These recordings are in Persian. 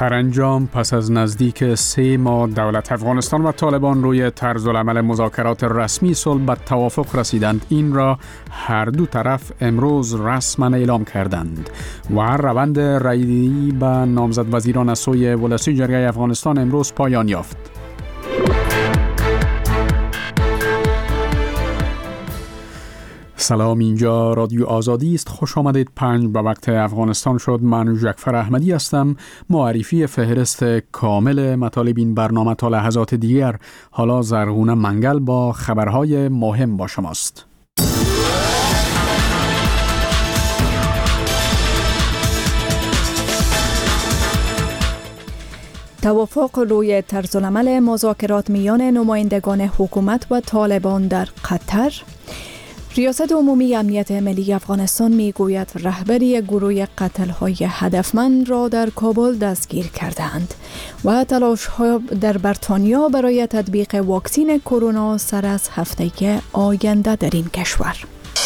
سرانجام پس از نزدیک 3 ماه دولت افغانستان و طالبان روی طرزالعمل مذاکرات رسمی صلح به توافق رسیدند. این را هر دو طرف امروز رسما اعلام کردند و روند رأی‌دهی به نامزد وزیران از سوی ولسی جرگه افغانستان امروز پایان یافت. سلام، اینجا رادیو آزادی است. خوش آمدید. 5 به وقت افغانستان شد. من جعفر احمدی هستم. معرفی فهرست کامل مطالب این برنامه تا لحظات دیگر. حالا زرغونه منگل با خبرهای مهم با شماست. توافق روی طرزالعمل مذاکرات میان نمایندگان حکومت و طالبان در قطر. ریاست عمومی امنیت ملی افغانستان میگوید رهبری گروه قتل‌های هدفمند را در کابل دستگیر کردند و تلاش‌ها در بریتانیا برای تطبیق واکسن کرونا سر از هفته آینده در این کشور.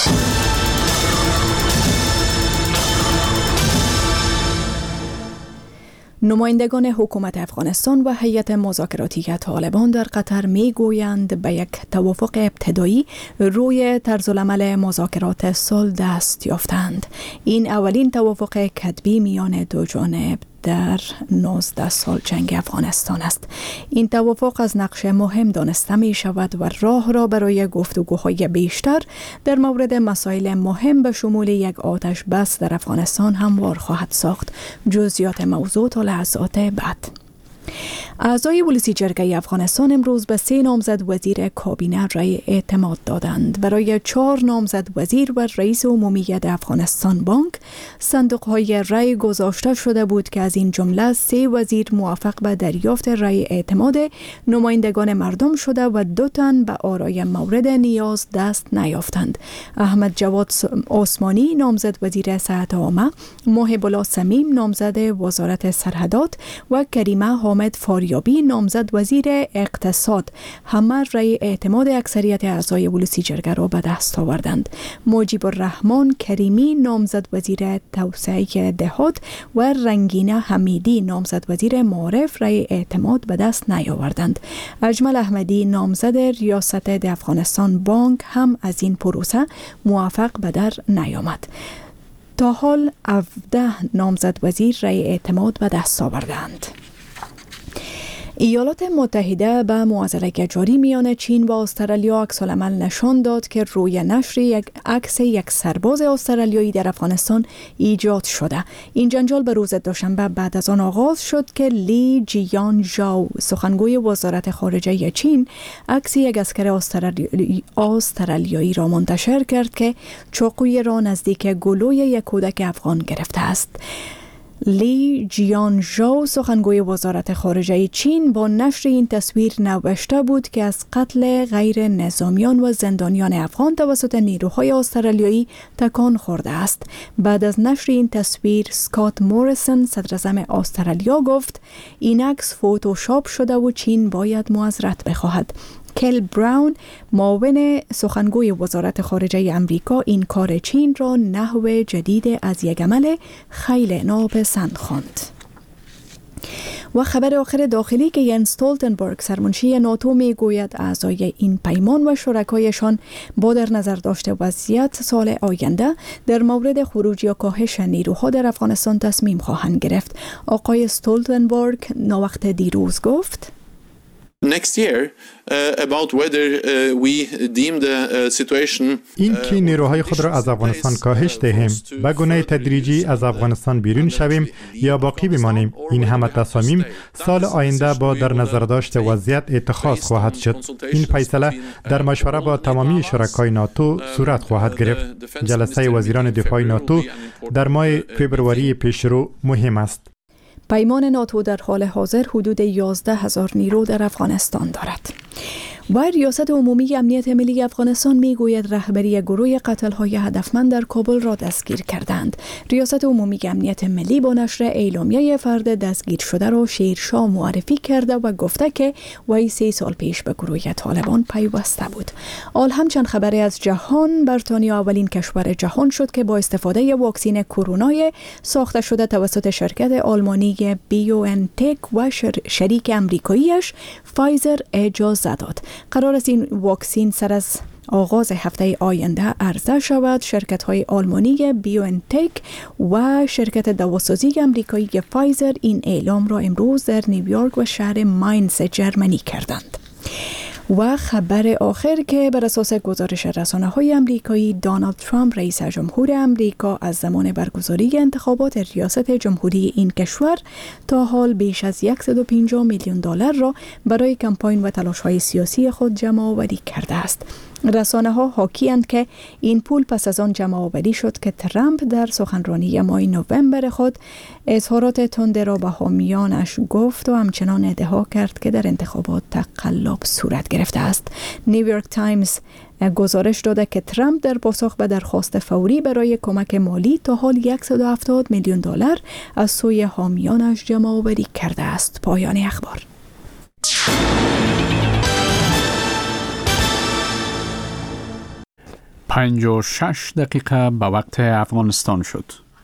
نمایندگان حکومت افغانستان و هیئت مذاکراتی طالبان در قطر میگویند به یک توافق ابتدایی روی طرزالعمل مذاکرات صلح دست یافتند. این اولین توافق کتبی میان دو جانب در 19 سال جنگ افغانستان است. این توافق از نقش مهم دانسته می شود و راه را برای گفتگوهای بیشتر در مورد مسائل مهم به شمول یک آتش بس در افغانستان هموار خواهد ساخت. جزئیات موضوع تا لحظات بعد. اعضای ولسی جرگه افغانستان امروز به 3 نامزد وزیر کابینه رأی اعتماد دادند. برای 4 نامزد وزیر و رئیس عمومی افغانستان بانک صندوق‌های رأی گذاشته شده بود که از این جمله 3 وزیر موافق به دریافت رأی اعتماد نمایندگان مردم شده و 2 تن به آرای مورد نیاز دست نیافتند. احمد جواد عثمانی نامزد وزیر صحت عامه، محب الله صمیم نامزد وزارت سرحدات و کریمه حامد فاریابی نامزد وزیر اقتصاد همه رأی اعتماد اکثریت اعضای ولسی جرگه را به دست آوردند. مجیب الرحمن کریمی نامزد وزیر توسعه دهات و رنگینه حمیدی نامزد وزیر معارف رأی اعتماد به دست نیاوردند. اجمل احمدی نامزد ریاست افغانستان بانک هم از این پروسه موافق به در نیامد. تا حال 17 نامزد وزیر رأی اعتماد به دست آوردند. ایالات متحده به معضله جاری میان چین و استرالیا عکس‌العمل نشان داد که روی نشر یک عکس یک سرباز استرالیایی در افغانستان ایجاد شده. این جنجال به روز دوشنبه بعد از آن آغاز شد که لی جیان ژائو سخنگوی وزارت خارجه چین عکس یک عسکر استرالیایی را منتشر کرد که چاقوی را نزدیک گلوی یک کودک افغان گرفته است. لی جیان ژائو سخنگوی وزارت خارجه چین با نشر این تصویر نوشته بود که از قتل غیر نظامیان و زندانیان افغان توسط نیروهای استرالیایی تکان خورده است. بعد از نشر این تصویر اسکات موریسون صدراعظم استرالیا گفت این عکس فتوشاپ شده و چین باید معذرت بخواهد. کل براون معاون سخنگوی وزارت خارجه امریکا این کار چین را نحو جدید از یک عمل خیلی ناپسند خواند. و خبر آخر داخلی که ینس استولتنبرگ سرمنشی ناتو می گوید اعضای این پیمان و شرکایشان با در نظر داشته وضعیت سال آینده در مورد خروج یا کاهش نیروها در افغانستان تصمیم خواهند گرفت. آقای استولتنبرگ ناوقت دیروز گفت next year about whether we deem the situation این که نیروهای خود را از افغانستان کاهش دهیم به گونه تدریجی از افغانستان بیرون شویم یا باقی بمانیم. این همه تصامیم سال آینده با در نظر داشت وضعیت اتخاذ خواهد شد. این فیصله در مشوره با تمامی شرکای ناتو صورت خواهد گرفت. جلسه وزیران دفاع ناتو در ماه فبروری پیشرو مهم است. پیمان ناتو در حال حاضر حدود 11,000 نیرو در افغانستان دارد. و ریاست عمومی امنیت ملی افغانستان میگوید رهبری گروه قتل‌های هدفمند در کابل را دستگیر کردند. ریاست عمومی امنیت ملی با نشر اعلامیه فرد دستگیر شده را شیرشاه معرفی کرده و گفته که وی 3 سال پیش به گروه طالبان پیوسته بود. آل همچنین خبری از جهان، بریتانیا اولین کشور جهان شد که با استفاده واکسن کرونا ساخته شده توسط شرکت آلمانی بیوانتک و شریک امریکاییش فایزر اجازه داد. قرار است این واکسن سر از آغاز هفته آینده عرضه شود. شرکت‌های آلمانی بیوانتک و شرکت دواسازی امریکایی فایزر این اعلام را امروز در نیویورک و شهر ماینز جرمنی کردند. و خبر آخر که بر اساس گزارش رسانه‌های آمریکایی، دونالد ترامپ رئیس جمهور آمریکا از زمان برگزاری انتخابات ریاست جمهوری این کشور تا حال بیش از 150 میلیون دلار را برای کمپاین و تلاش‌های سیاسی خود جمع آوری کرده است. رسانه‌ها حاکی‌اند که این پول پس از آن جمع آوری شد که ترامپ در سخنرانی ماه نوامبر خود اظهارات تند را به حامیانش گفت و همچنان ادعا کرد که در انتخابات تقلب صورت گرفته است. نیویورک تایمز گزارش داده که ترامپ در پاسخ به درخواست فوری برای کمک مالی تا حال 170 میلیون دلار از سوی حامیانش جمع آوری کرده است. پایان اخبار. 56 دقیقه به وقت افغانستان شد.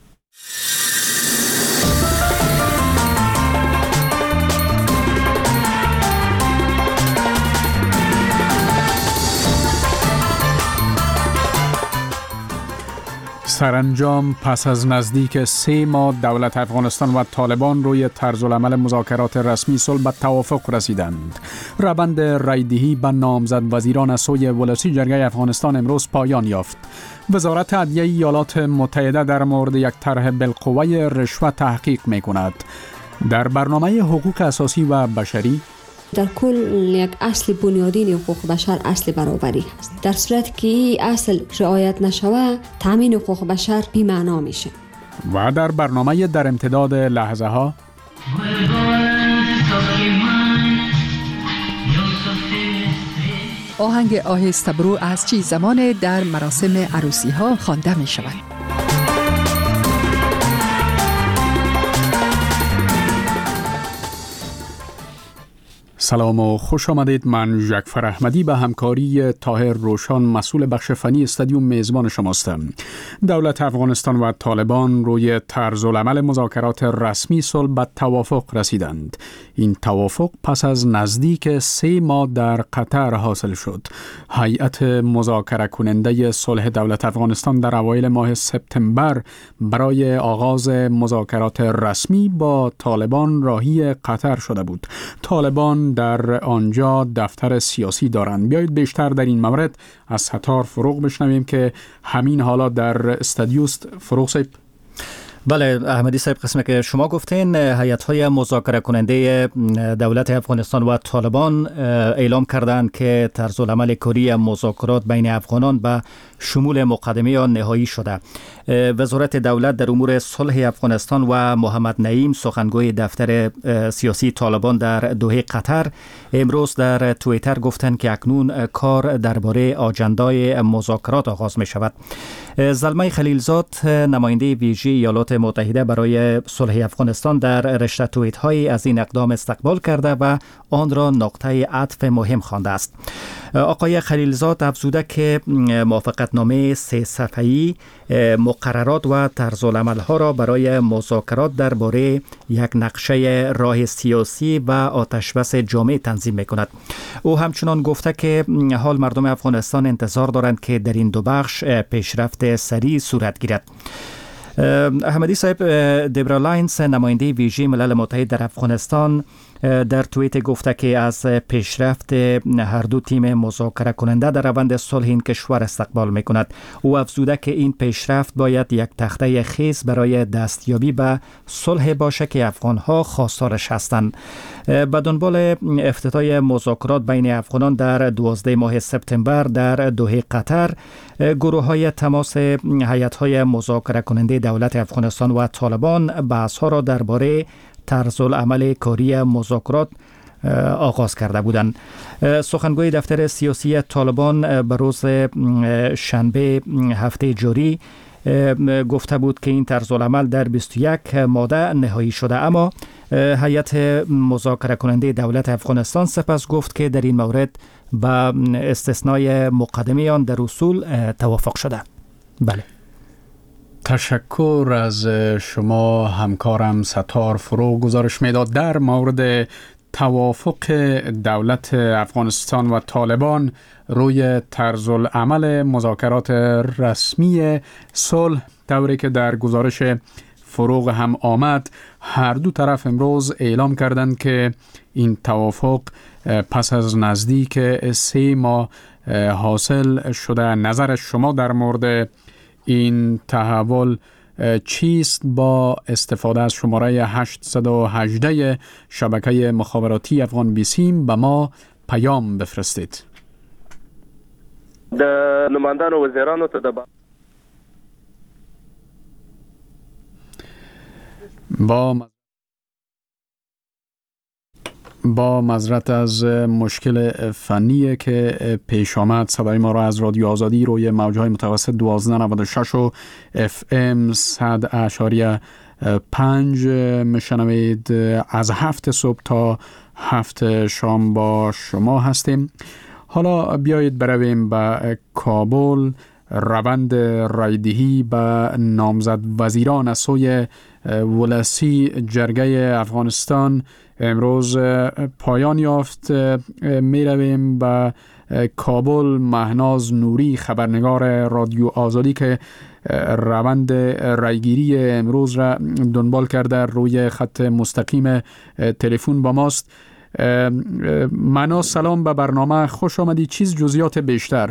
سرانجام پس از نزدیک 3 ماه دولت افغانستان و طالبان روی طرزالعمل مذاکرات رسمی صلح به توافق رسیدند. روند رایدهی به نامزد وزیران از سوی ولسی جرگه افغانستان امروز پایان یافت. وزارت عدلیه ایالات متحده در مورد یک طرح بالقوه رشوه تحقیق می‌کند. در برنامه حقوق اساسی و بشری در کل یک اصل بنیادین حقوق بشر اصل برابری هست. در صورت که این اصل رعایت نشود تامین حقوق بشر بی معنا میشه. و در برنامه در امتداد لحظه ها آهنگ آهسته برو از چی زمان در مراسم عروسی ها خوانده می شود. سلام و خوش آمدید. من جعفر احمدی به همکاری طاهر روشان مسئول بخش فنی استادیوم میزبان شماستم. دولت افغانستان و طالبان روی طرزالعمل مذاکرات رسمی صلح به توافق رسیدند. این توافق پس از نزدیک 3 ماه در قطر حاصل شد. هیئت مذاکره کننده صلح دولت افغانستان در اوایل ماه سپتامبر برای آغاز مذاکرات رسمی با طالبان راهی قطر شده بود. طالبان در آنجا دفتر سیاسی دارند. بیایید بیشتر در این مورد از ستار فروغ بشنویم که همین حالا در استادیوست. فروغ صاحب. بله احمدی صاحب، قسمی که شما گفتین هیئت‌های مذاکره کننده دولت افغانستان و طالبان اعلام کردند که طرزالعمل کاری مذاکرات بین افغانان به شمول مقدمه آن نهایی شده. وزارت دولت در امور صلح افغانستان و محمد نعیم سخنگوی دفتر سیاسی طالبان در دوحه قطر امروز در توییتر گفتند که اکنون کار درباره آجندای مذاکرات آغاز می شود. زلمه خلیلزاد نماینده ویژه ایالات متحده برای صلح افغانستان در رشته توییت های از این اقدام استقبال کرده و آن را نقطه عطف مهم خوانده است. آقای خلیلزاد افزوده که موافقتنامه 3 صفحه‌ای مقررات و طرزالعمل ها را برای مذاکرات درباره یک نقشه راه سیاسی و آتشبس جامع تنظیم می‌کند. او همچنان گفته که حال مردم افغانستان انتظار دارند که در این 2 بخش پیشرفت سریع صورت گیرد. احمدی صاحب، دبرا لاینز نماینده ویژه ملل متحد در افغانستان در توییت گفته که از پیشرفت هر دو تیم مذاکره کننده در روند صلح این کشور استقبال می‌کند. او افزوده که این پیشرفت باید یک تخته خیز برای دستیابی به صلح باشه که افغان‌ها خواستارش هستند. به دنبال افتتاح مذاکرات بین افغانان در 12 ماه سپتامبر در دوحه قطر، گروه‌های تماس هیئت‌های مذاکره کننده دولت افغانستان و طالبان بحث‌ها را درباره طرزالعمل کاری مذاکرات آغاز کرده بودند. سخنگوی دفتر سیاسی طالبان به روز شنبه هفته جاری گفته بود که این طرزالعمل در 21 ماده نهایی شده، اما هیئت مذاکره کننده دولت افغانستان سپس گفت که در این مورد با استثنای مقدمه آن در اصول توافق شده. بله. تشکر از شما همکارم ستار فرو. گزارش میداد در مورد توافق دولت افغانستان و طالبان روی طرزالعمل مذاکرات رسمی صلح، طوری که در گزارش فروغ هم آمد. هر دو طرف امروز اعلام کردند که این توافق پس از نزدیک 3 ماه حاصل شده. نظر شما در مورد این تحول چیست؟ با استفاده از شماره 818 شبکه مخابراتی افغان بیسیم به ما پیام بفرستید. د نمایندانو وزیرانو ته با معذرت از مشکل فنی که پیش آمد، صدای ما را از رادیو آزادی روی موجهای متوسط 1296 و FM 100.5 میشنوید. از 7 صبح تا 7 شام با شما هستیم. حالا بیایید برویم به کابل. روند رایدهی به نامزد وزیران از سوی ولسی جرگه افغانستان امروز پایان یافت. می رویم به کابل. مهناز نوری، خبرنگار رادیو آزادی که روند رایگیری امروز را دنبال کرده، روی خط مستقیم تلفن با ماست. مهناز سلام به برنامه، خوش آمدید. چیز جزئیات بیشتر؟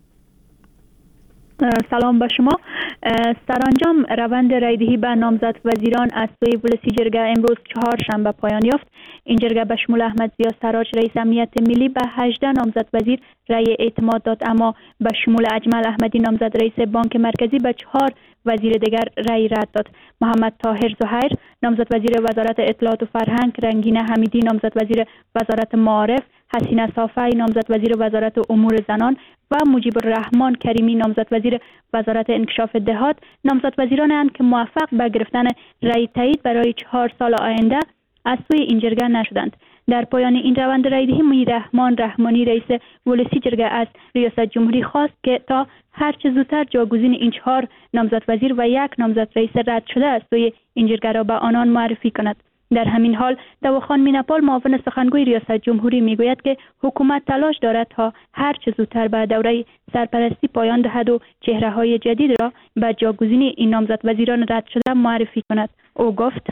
سلام به شما. سرانجام روند رایدهی به نامزد وزیران از سوی ولسی جرگه امروز 4 شنبه پایان یافت. این جرگه به شمول احمد ضیا سراج رئیس امنیت ملی به 18 نامزد وزیر رأی اعتماد داد، اما به شمول اجمل احمدی نامزد رئیس بانک مرکزی به 4 وزیر دیگر رأی رد داد. محمد طاهر زهیر نامزد وزیر وزارت اطلاعات و فرهنگ، رنگین حمیدی نامزد وزیر وزارت معارف، حسینه صافی نامزد وزیر وزارت امور زنان و مجیب الرحمن کریمی نامزد وزیر وزارت انکشاف دهات نامزد وزیرانند که موفق به گرفتن رأی تایید برای 4 سال آینده از سوی این جرگه نشدند. در پایان این روند رایدهی میررحمان رحمانی رئیس ولسی جرگه از ریاست جمهوری خواست که تا هر چه زودتر جاگزین این 4 نامزد وزیر و 1 نامزد رئیس رد شده از سوی این جرگه را به آنان معرفی کند. در همین حال دواخان میناپال معاون سخنگوی ریاست جمهوری میگوید که حکومت تلاش دارد تا هر چه زودتر به دوره سرپرستی پایان دهد و چهره‌های جدید را به جاگزین این نامزد وزیران رد شده معرفی کند. او گفت: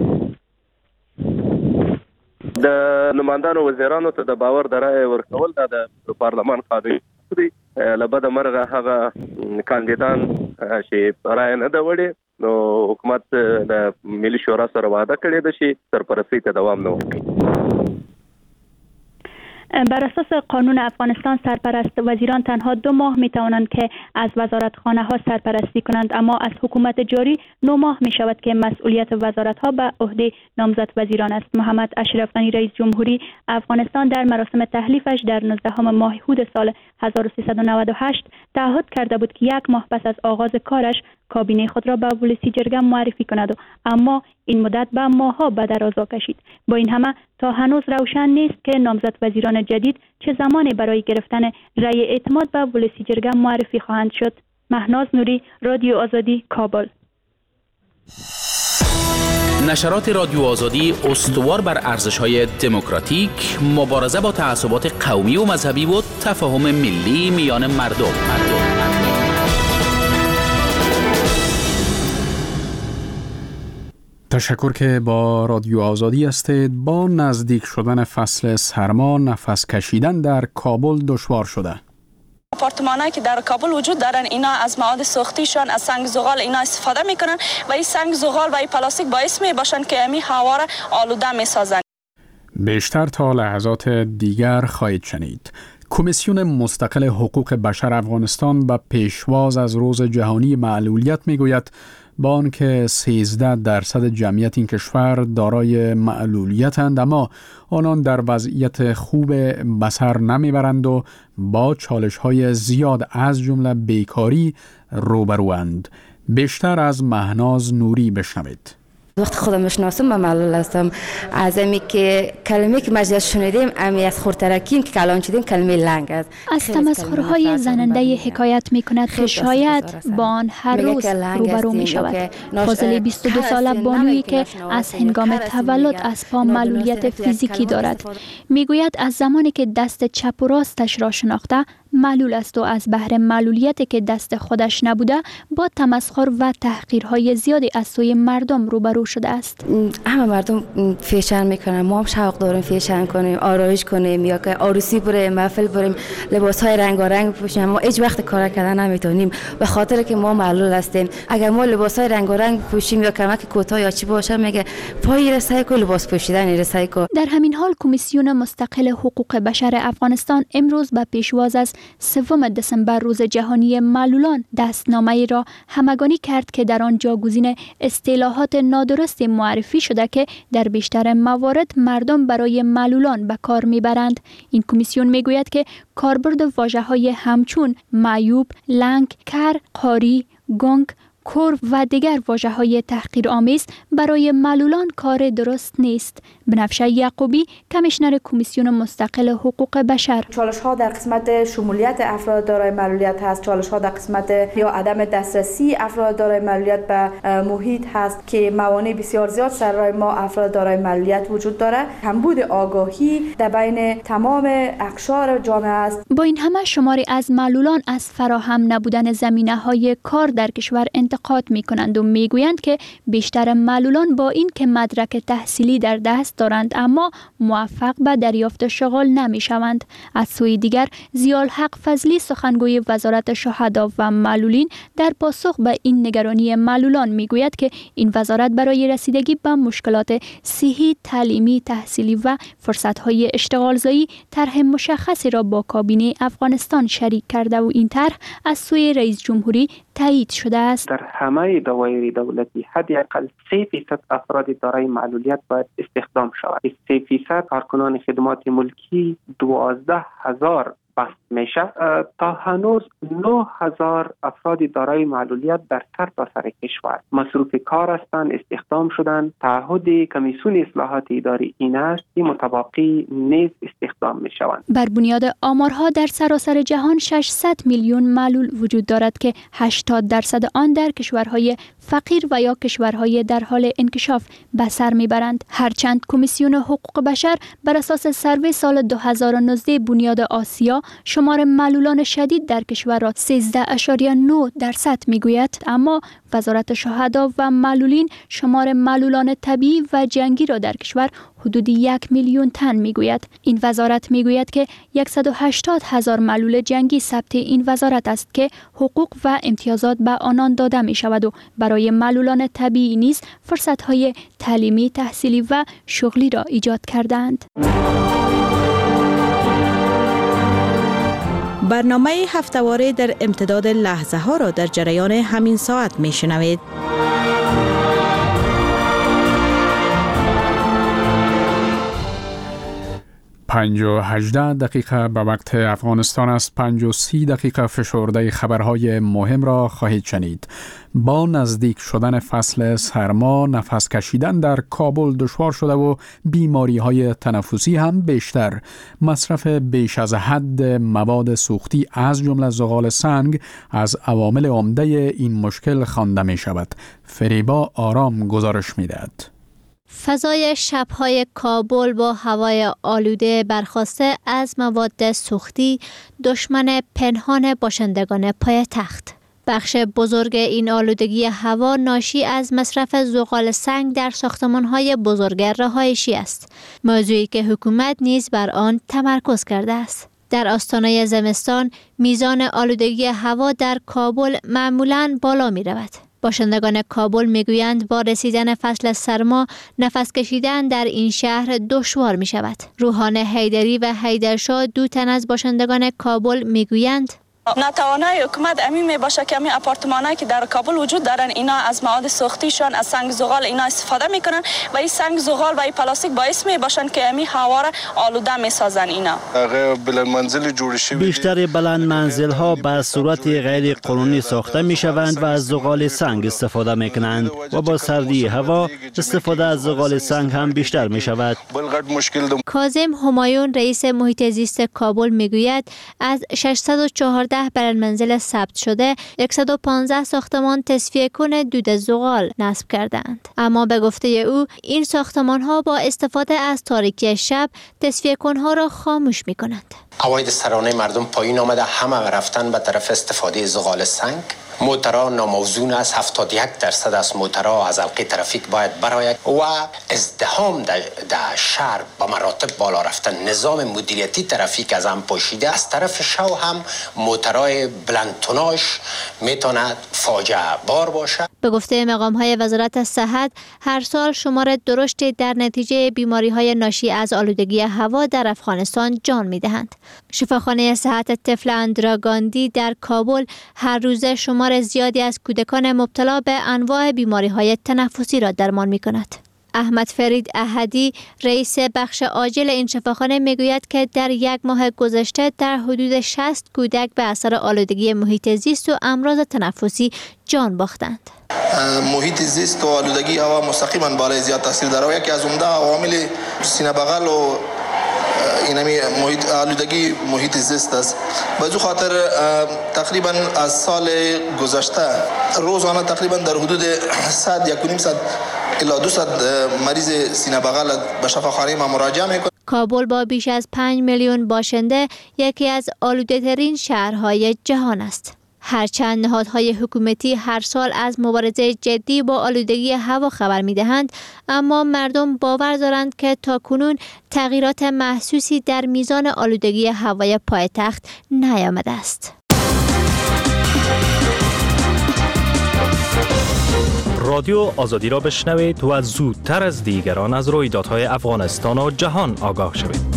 د نمایندانو وزیرانو ته د باور د رای ورکول د پارلمان قانوني دی. لبد مرغه هغه کاندیدان چې رای نه د وړي، نو حکومت د ملي شورا سره وعده کړې ده چې سرپرستی ته دوام نه ورکوي. بر اساس قانون افغانستان سرپرست وزیران تنها 2 ماه می توانند که از وزارتخانه ها سرپرستی کنند، اما از حکومت جاری 9 ماه می شود که مسئولیت وزارت ها به عهده نامزد وزیران است. محمد اشرف غنی رئیس جمهوری افغانستان در مراسم تحلیفش در 19 ماه هود سال 1398 تعهد کرده بود که 1 ماه پس از آغاز کارش کابینه خود را به ولسی جرگه معرفی کند، اما این مدت به ماه‌ها به درازا کشید. با این همه تا هنوز روشن نیست که نامزد وزیران جدید چه زمانی برای گرفتن رأی اعتماد به ولسی جرگه معرفی خواهند شد. مهناز نوری، رادیو آزادی، کابل. نشرات رادیو آزادی استوار بر ارزش‌های دموکراتیک، مبارزه با تعصبات قومی و مذهبی و تفاهم ملی میان مردم. تشکر که با رادیو آزادی هستید. با نزدیک شدن فصل سرما نفس کشیدن در کابل دشوار شده. آپارتمانایی که در کابل وجود دارن اینا از مواد سوختیشان از سنگ زغال اینا استفاده میکنن و این سنگ زغال و این پلاستیک باعث میباشن که امی هوا را آلوده میسازن. بیشتر تا لحظات دیگر خواهید شنید. کمیسیون مستقل حقوق بشر افغانستان به پیشواز از روز جهانی معلولیت میگوید با آنکه 13% جمعیت این کشور دارای معلولیتند، اما آنان در وضعیت خوب به سر نمیبرند و با چالش‌های زیاد از جمله بیکاری روبروند. بیشتر از مهناز نوری بشنوید. وقتی خودم میشناسم من معلول هستم. از امی که کلمه که مجلس شنیدیم امی از خورترکیم که کلان شدیم کلمه لنگ است. از تمسخرهای زننده حکایت میکند که شاید با آن هر روز روبرو می شود. فاضله 22 ساله بانویی که از هنگام تولد از پا معلولیت فیزیکی دارد میگوید از زمانی که دست چپ و راستش را شناخته معلول است و از بهر معلولیتی که دست خودش نبوده با تمسخر و تحقیرهای زیادی از سوی مردم روبرو شده است. همه مردم فیشن میکنن، ما هم شوق داریم فیشن کنیم، آرایش کنیم، یا که عروسی بریم، محفل بریم، لباسهای رنگارنگ بپوشیم. ما هیچ وقت کار کردن نمیتونیم به خاطر که ما معلول هستیم. اگر ما لباسهای رنگارنگ بپوشیم یا کمک کوتاه یا چی باشه میگه پای رسای کو لباس پوشیدن رسای کو. در همین حال کمیسیون مستقل حقوق بشر افغانستان امروز به پیشواز از 3 دسامبر روز جهانی معلولان دستنامه‌ای را همگانی کرد که در آن جاگزین اصطلاحات نادرست معرفی شده که در بیشتر موارد مردم برای معلولان به کار میبرند. این کمیسیون میگوید که کاربرد واژه‌های همچون معیوب، لنگ، کر، قاری، گنگ، کور و دیگر واژه‌های تحقیرآمیز برای معلولان کار درست نیست. بنفشه یعقوبی، کمیشنر کمیسیون مستقل حقوق بشر: چالش‌ها در قسمت شمولیت افراد دارای معلولیت هست، چالش‌ها در قسمت یا عدم دسترسی افراد دارای معلولیت به محیط هست که موانع بسیار زیاد سر راه ما افراد دارای معلولیت وجود داره. کمبود آگاهی در بین تمام اقشار جامعه است. با این همه شماری از معلولان از فراهم نبودن زمینه‌های کار در کشور انتقاد می‌کنند و می‌گویند که بیشتر معلولان با این که مدرک تحصیلی در دست دارند اما موفق به دریافت شغل نمی‌شوند. از سوی دیگر ضیاءالحق فضلی، سخنگوی وزارت شهدا و معلولین، در پاسخ به این نگرانی معلولان می‌گوید که این وزارت برای رسیدگی به مشکلات صحی، تعلیمی، تحصیلی و فرصت‌های اشتغالزایی طرح مشخصی را با کابینه افغانستان شریک کرده و این طرح از سوی رئیس جمهوری تایید شده است. در همه دوایر دولتی حداقل 3% افراد دارای معلولیت باید استخدام شود. 3% کارکنان خدمات ملکی 12,000 بست میشه. تا هنوز 9,000 افراد دارای معلولیت در سرتاسر کشور مصروف کار هستند، استخدام شدند. تعهد کمیسیون اصلاحات اداری این است که متباقی نیز استخدام میشوند. بر بنیاد آمارها در سراسر جهان 600 میلیون معلول وجود دارد که 80% آن در کشورهای فقیر و یا کشورهای در حال انکشاف به سر میبرند. هرچند کمیسیون حقوق بشر بر اساس سروی سال 2019 بنیاد آسیا شمار معلولان شدید در کشور را 13.9% میگوید، اما وزارت شهدا و معلولین شمار معلولان طبیعی و جنگی را در کشور حدود 1 میلیون تن میگوید. این وزارت میگوید که 180,000 معلول جنگی ثبت این وزارت است که حقوق و امتیازات به آنان داده می شود و برای معلولان طبیعی نیز فرصت‌های تعلیمی، تحصیلی و شغلی را ایجاد کردند. برنامه هفته‌واره در امتداد لحظه ها را در جریان همین ساعت می شنوید. پنج و 18 دقیقه به وقت افغانستان است. 35 دقیقه فشرده خبرهای مهم را خواهید شنید. با نزدیک شدن فصل سرما نفس کشیدن در کابل دشوار شده و بیماری های تنفسی هم بیشتر. مصرف بیش از حد مواد سوختی از جمله زغال سنگ از عوامل عمده این مشکل خوانده می شود. فریبا آرام گزارش می دهد. فضای شب‌های کابل با هوای آلوده برخاسته از مواد سوختی دشمن پنهان باشندگان پایتخت. بخش بزرگ این آلودگی هوا ناشی از مصرف زغال سنگ در ساختمان‌های بزرگ رهایشی است، موضوعی که حکومت نیز بر آن تمرکز کرده است. در آستانه زمستان میزان آلودگی هوا در کابل معمولاً بالا می رود. باشندگان کابل میگویند با رسیدن فصل سرما نفس کشیدن در این شهر دشوار می شود. روحان حیدری و حیدرشاه دو تن از باشندگان کابل میگویند نتوانای حکومت امی می باشه که امی آپارتمانایی که در کابل وجود دارن اینا از مواد سوختیشان از سنگ زغال اینا استفاده میکنن و این سنگ زغال و این پلاستیک باعث می باشن که امی هوا را آلوده میسازن. اینا بیشتر بلند منزل ها به صورت غیر قانونی ساخته می شوند و از زغال سنگ استفاده می کنند و با سردی هوا استفاده از زغال سنگ هم بیشتر می شود. کاظم همایون رئیس محیط زیست کابل میگوید از 614 بلند منزل ثبت شده 115 ساختمان تصفیه کن دود زغال نصب کردند. اما به گفته او این ساختمان ها با استفاده از تاریکی شب تصفیه کنها را خاموش می کنند. عواید سرانه مردم پایین آمده، همه رفتن به طرف استفاده زغال سنگ. موترها ناموزون است، 71% از موترها از حلقه ترافیک باید براید و ازدحام در شهر با مراتب بالا رفتن. نظام مدیریتی ترافیک از هم پوشیده. از طرف شو هم موترهای بلند توناژ میتواند فاجعه بار باشه. به گفته مقام‌های وزارت صحت هر سال شمار درشتی در نتیجه بیماری‌های ناشی از آلودگی هوا در افغانستان جان می‌دهند. شفاخانه صحت طفل اندراگاندی در کابل هر روز شمار زیادی از کودکان مبتلا به انواع بیماری‌های تنفسی را درمان می‌کند. احمد فرید احدی رئیس بخش عاجل این شفاخانه میگوید که در یک ماه گذشته در حدود 60 کودک به اثر آلودگی محیط زیست و امراض تنفسی جان باختند. محیط زیست و آلودگی هوا مستقیما بالای زیاد تاثیر داره و یکی از عمده عوامل سینه بغل و اینمی آلودگی محیط زیست است. به جو خاطر تقریبا از سال گذشته روزانه تقریبا در حدود 100 الی 200 مریض سینه بغل به شفاخانه ما مراجعه میکنه. کابل با بیش از 5 میلیون باشنده یکی از آلوده ترین شهرهای جهان است. هرچند نهادهای حکومتی هر سال از مبارزه جدی با آلودگی هوا خبر می‌دهند، اما مردم باور دارند که تاکنون تغییرات محسوسی در میزان آلودگی هوای پایتخت نیامده است. رادیو آزادی را بشنوید و زودتر از دیگران از رویدادهای افغانستان و جهان آگاه شوید.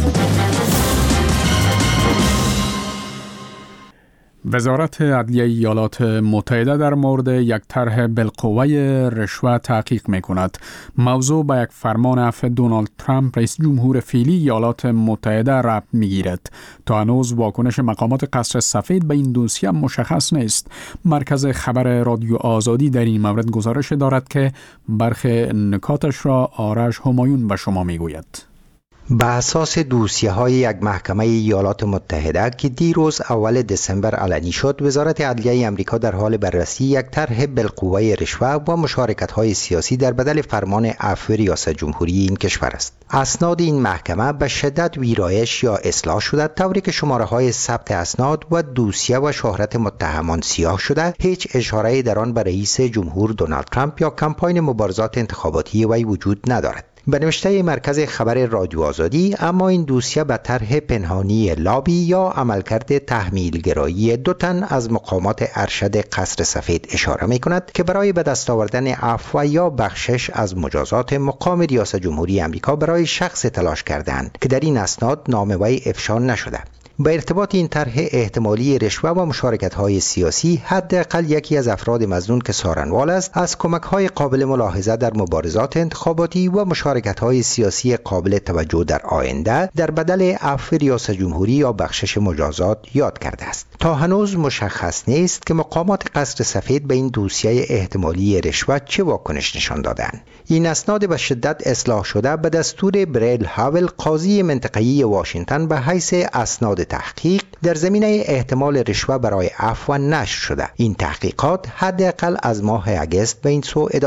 وزارت عدلیه ایالات متحده در مورد یک طرح بالقوه رشوه تحقیق می‌کند. موضوع به یک فرمان عفو دونالد ترامپ رئیس جمهور فعلی ایالات متحده ربط می‌گیرد. تا هنوز واکنش مقامات قصر سفید به این دوسیه مشخص نیست. مرکز خبر رادیو آزادی در این مورد گزارش دارد که برخی نکاتش را آرش همایون به شما می‌گوید. به اساس دوسیه‌های یک محکمه ایالات متحده که دیروز اول دسامبر علنی شد، وزارت عدلیه آمریکا در حال بررسی یک طرح بالقوه رشوه و مشارکت‌های سیاسی در بدل فرمان عفو ریاست جمهوری این کشور است. اسناد این محکمه به شدت ویرایش یا اصلاح شده، طوری که شماره‌های ثبت اسناد و دوسیه و شهرت متهمان سیاه شده. هیچ اشاره‌ای در آن به رئیس جمهور دونالد ترامپ یا کمپاین مبارزات انتخاباتی وی وجود ندارد. به نوشته مرکز خبر رادیو آزادی، اما این دوسیه به طرح پنهانی لابی یا عملکرد تحمیلگرایی 2 تن از مقامات ارشد قصر سفید اشاره می کند که برای به دست آوردن عفو یا بخشش از مجازات مقام ریاست جمهوری آمریکا برای شخص تلاش کردند که در این اسناد نام وی افشا نشده. با ارتباط این طرح احتمالی رشوه و مشارکت‌های سیاسی، حداقل یکی از افراد مظنون که سارنوال است، از کمک‌های قابل ملاحظه در مبارزات انتخاباتی و مشارکت‌های سیاسی قابل توجه در آینده در بدل عفو ریاست جمهوری یا بخشش مجازات یاد کرده است. تا هنوز مشخص نیست که مقامات قصر سفید به این دوسیه احتمالی رشوه چه واکنش نشان دادند. این اسناد به شدت اصلاح شده به دستور بریل هاول، قاضی منطقه‌ای واشنگتن، به حیث اسناد تحقیق در زمینه احتمال رشوه برای عفو نشر شده. این تحقیقات حداقل از ماه اگست به این سو ادامه دارد.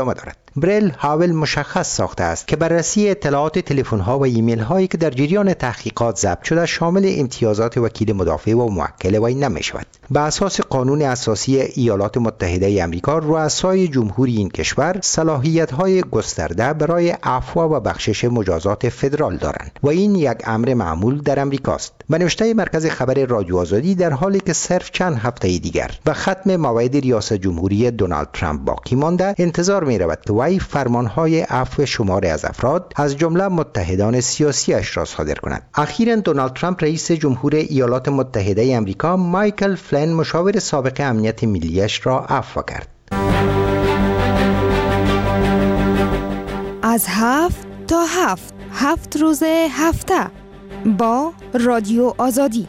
بریل هاول مشخص ساخته است که بررسی اطلاعات تلفن‌ها و ایمیل‌هایی که در جریان تحقیقات ضبط شده شامل امتیازات وکیل مدافع و موکل وی نمی‌شود. بر اساس قانون اساسی ایالات متحده آمریکا، رؤسای جمهوری این کشور صلاحیت‌های گسترده برای عفو و بخشش مجازات فدرال دارند و این یک امر معمول در امریکاست. به نوشته مرکز خبر رادیو آزادی، در حالی که صرف چند هفته دیگر و ختم موعد ریاست جمهوری دونالد ترامپ باقی مانده، انتظار می رود که وی فرمانهای عفو شماری از افراد از جمله متحدان سیاسیش را صادر کند. اخیراً دونالد ترامپ رئیس جمهور ایالات متحده آمریکا مایکل فلین مشاور سابق امنیت ملیش را عفو کرد. از 7 تا 7 روز هفته با رادیو آزادی.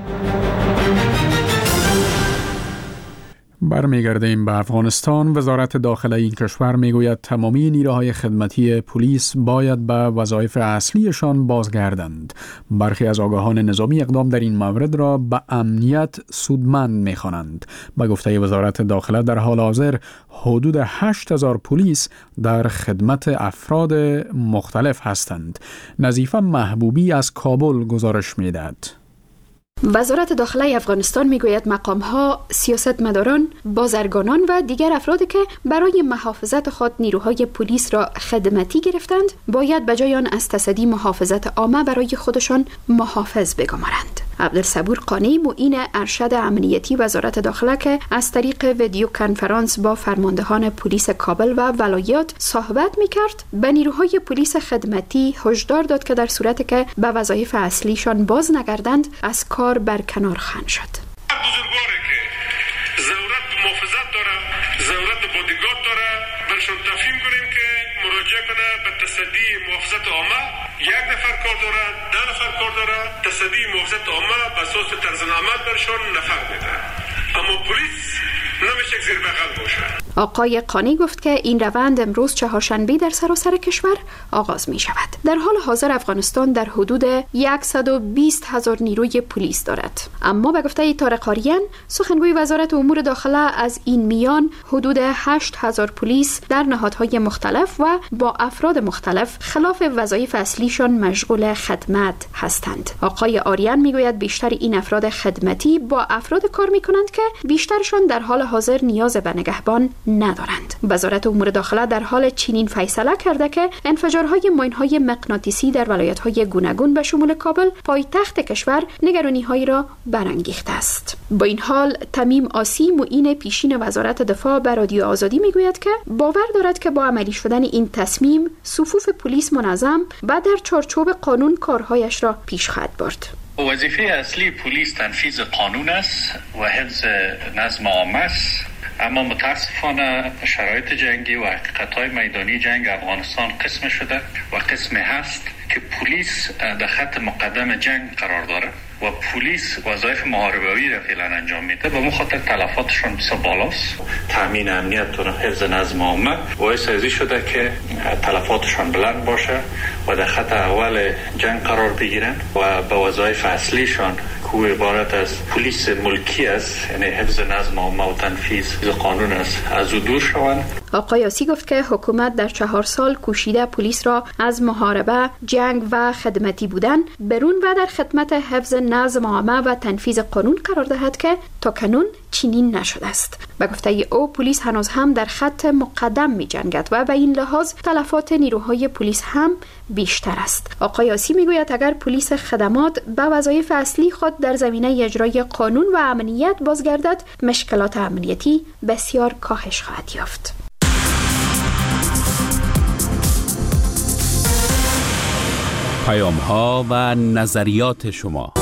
برمیگردیم به افغانستان. وزارت داخله این کشور میگوید تمامی نیروهای خدمتی پلیس باید به وظایف اصلیشان بازگردند. برخی از آگاهان نظامی اقدام در این مورد را به امنیت سودمند می‌خوانند. به گفته وزارت داخله در حال حاضر حدود 8000 پلیس در خدمت افراد مختلف هستند. نظیفه محبوبی از کابل گزارش می‌دهد. وزارت داخله افغانستان میگوید مقام‌ها، سیاستمداران، بازرگانان و دیگر افرادی که برای محافظت خود نیروهای پلیس را خدمتی گرفتند باید بجای آن از تصدی محافظت عامه برای خودشان محافظ بگمارند. عبدالصبور قانی، معین ارشد امنیتی وزارت داخله که از طریق ویدیو کنفرانس با فرماندهان پلیس کابل و ولایات صحبت میکرد، به نیروهای پلیس خدمتی هشدار داد که در صورتی که به وظایف اصلیشان باز نگردند از کار برکنار خواهند شد. بزرگواری که ضرورت به محافظت داره، ضرورت به بادیگارد داره، برشون تفهیم کنیم که مراجعه کنه به تصدی محافظت عامه. یک نفر کار داره، 10 نفر کار داره، تصدی محافظت عامه به اساس طرز عمل برشون نفر میده. اما پلیس نمیشه زیر بغل باشه. آقای قانی گفت که این روند امروز چهارشنبه در سراسر کشور آغاز می شود. در حال حاضر افغانستان در حدود 120,000 نیروی پلیس دارد. اما به گفته طارق آریان، سخنگوی وزارت امور داخله، از این میان حدود 8,000 پلیس در نهادهای مختلف و با افراد مختلف خلاف وظایف اصلیشان مشغول خدمت هستند. آقای آریان میگوید بیشتر این افراد خدمتی با افراد کار می کنند که بیشترشان در حال حاضر نیاز به نگهبان ندارند. وزارت امور داخله در حال چنین فیصله کرده که انفجارهای ماین‌های مغناطیسی در ولایت‌های گوناگون به شمول کابل، پایتخت کشور، نگرانی‌هایی را برانگیخته است. با این حال تمیم آسی، معین پیشین وزارت دفاع، به رادیو آزادی میگوید که باور دارد که با عملی شدن این تصمیم صفوف پلیس منظم و در چارچوب قانون کارهایش را پیش خواهد برد. وظیفه اصلی پلیس تنفیذ قانون است و حفظ نظم عام است. اما متاسفانه شرایط جنگی و حقیقت‌های میدانی جنگ افغانستان قسم شده و قسم هست که پلیس در خط مقدم جنگ قرار داره و پلیس وظایف محاربه‌ای را فعلا انجام میده. به اون خاطر تلفاتشون بسیار بالاست. تامین امنیت و حفظ نظم عامه باعث ازی شده که تلفاتشون بلند باشه و در خط اول جنگ قرار بگیرن و به وظایف اصلیشان که عبارت از پلیس ملکی است، یعنی حفظ نظم عامه و تنفیذ قانون است، از او دور شوند. آقای آسی گفت که حکومت در 4 سال کوشیده پلیس را از محاربه، جنگ و خدمتی بودن برون و در خدمت حفظ نظم عامه و تنفیذ قانون قرار دهد که تاکنون چنین نشده است. به گفته او پلیس هنوز هم در خط مقدم می جنگد و به این لحاظ تلفات نیروهای پلیس هم بیشتر است. آقای آسی می گوید اگر پلیس خدمات به وظایف اصلی خود در زمینه اجرای قانون و امنیت بازگردد، مشکلات امنیتی بسیار کاهش خواهد یافت. پیام‌ها و نظریات شما.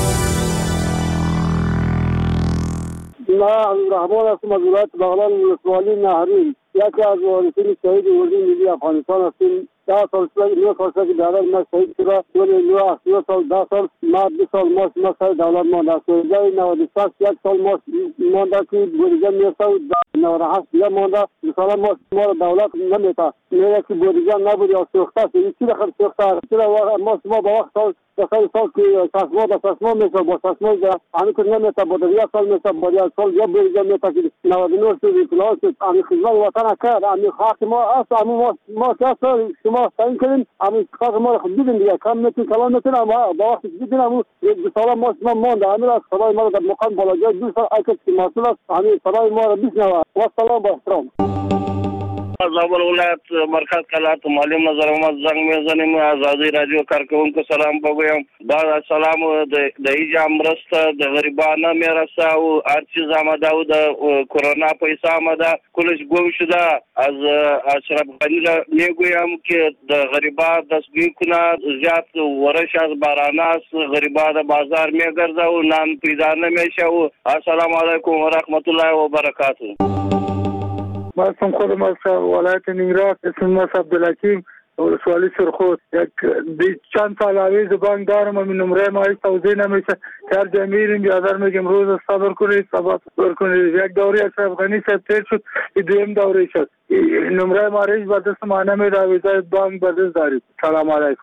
من عبدالرحمن هستم از ولایت بغلان ولسوالی نهرین. یکی از وارثین شهید اردوی ملی افغانستان هستیم. 10 سال که دولت ما شهید شده، 2 سال 10 سال ما 2 سال ما شهید دولت مانده. سوزای 96 1 سال ما مانده که بودجه میرسه و 98 دیگه مانده. 2 سال ما دولت نمیده. میگه که بودجه نبود یا سوخته است. این چی بخیر سوخته است. چرا ما با وقت مثلا سال که سسما به سسما میشه با سسما همین که نمیشه با دیگه سال میشه با دیگه سال یا بریجا میشه که 99 شد پلاس همین خدمت وطن کرد همین خاک ما است همین ما که شما تعیین کنین همین خاک ما رو خود دیدین دیگه کم میتون کلان میتون اما با وقت دیدین همون یک سال ما شما مونده همین از صدای ما رو در مقام بالاجای 2 سال اکت که مسئول است همین صدای ما رو بشنوه و سلام با احترام. از اول ولایت مرکز کلات معلم نظر محمد زنگ میزنیم آزادی رادیو کارکون کو سلام بگویم بعد از سلام د ایجا مرست د غریبانه میرسه او هر چیز آمده و د کرونا پیسه آمده کلش گم شده از اشرف غنی میگویم که د غریبا دستگیر کنه زیاد ورش از بارانه است غریبا د بازار میگرده و نان پیدا نمیشه و السلام علیکم و رحمت الله و برکاته. ما اسم خودم از ولایت نیمروز اسم عبدالحکیم ولسوالی سرخود یک چند سال آویز بانک دارم و نمره ما هیچ توضیح نمیشه که هر جا میریم بیادر میگیم روز صبر کنید یک دوری اشرف غنی صاحب تیر شد این دویم دوری شد نمره ما ریش بر دست ما نمید آویزای بانک بر دست دارید. سلام علیکم.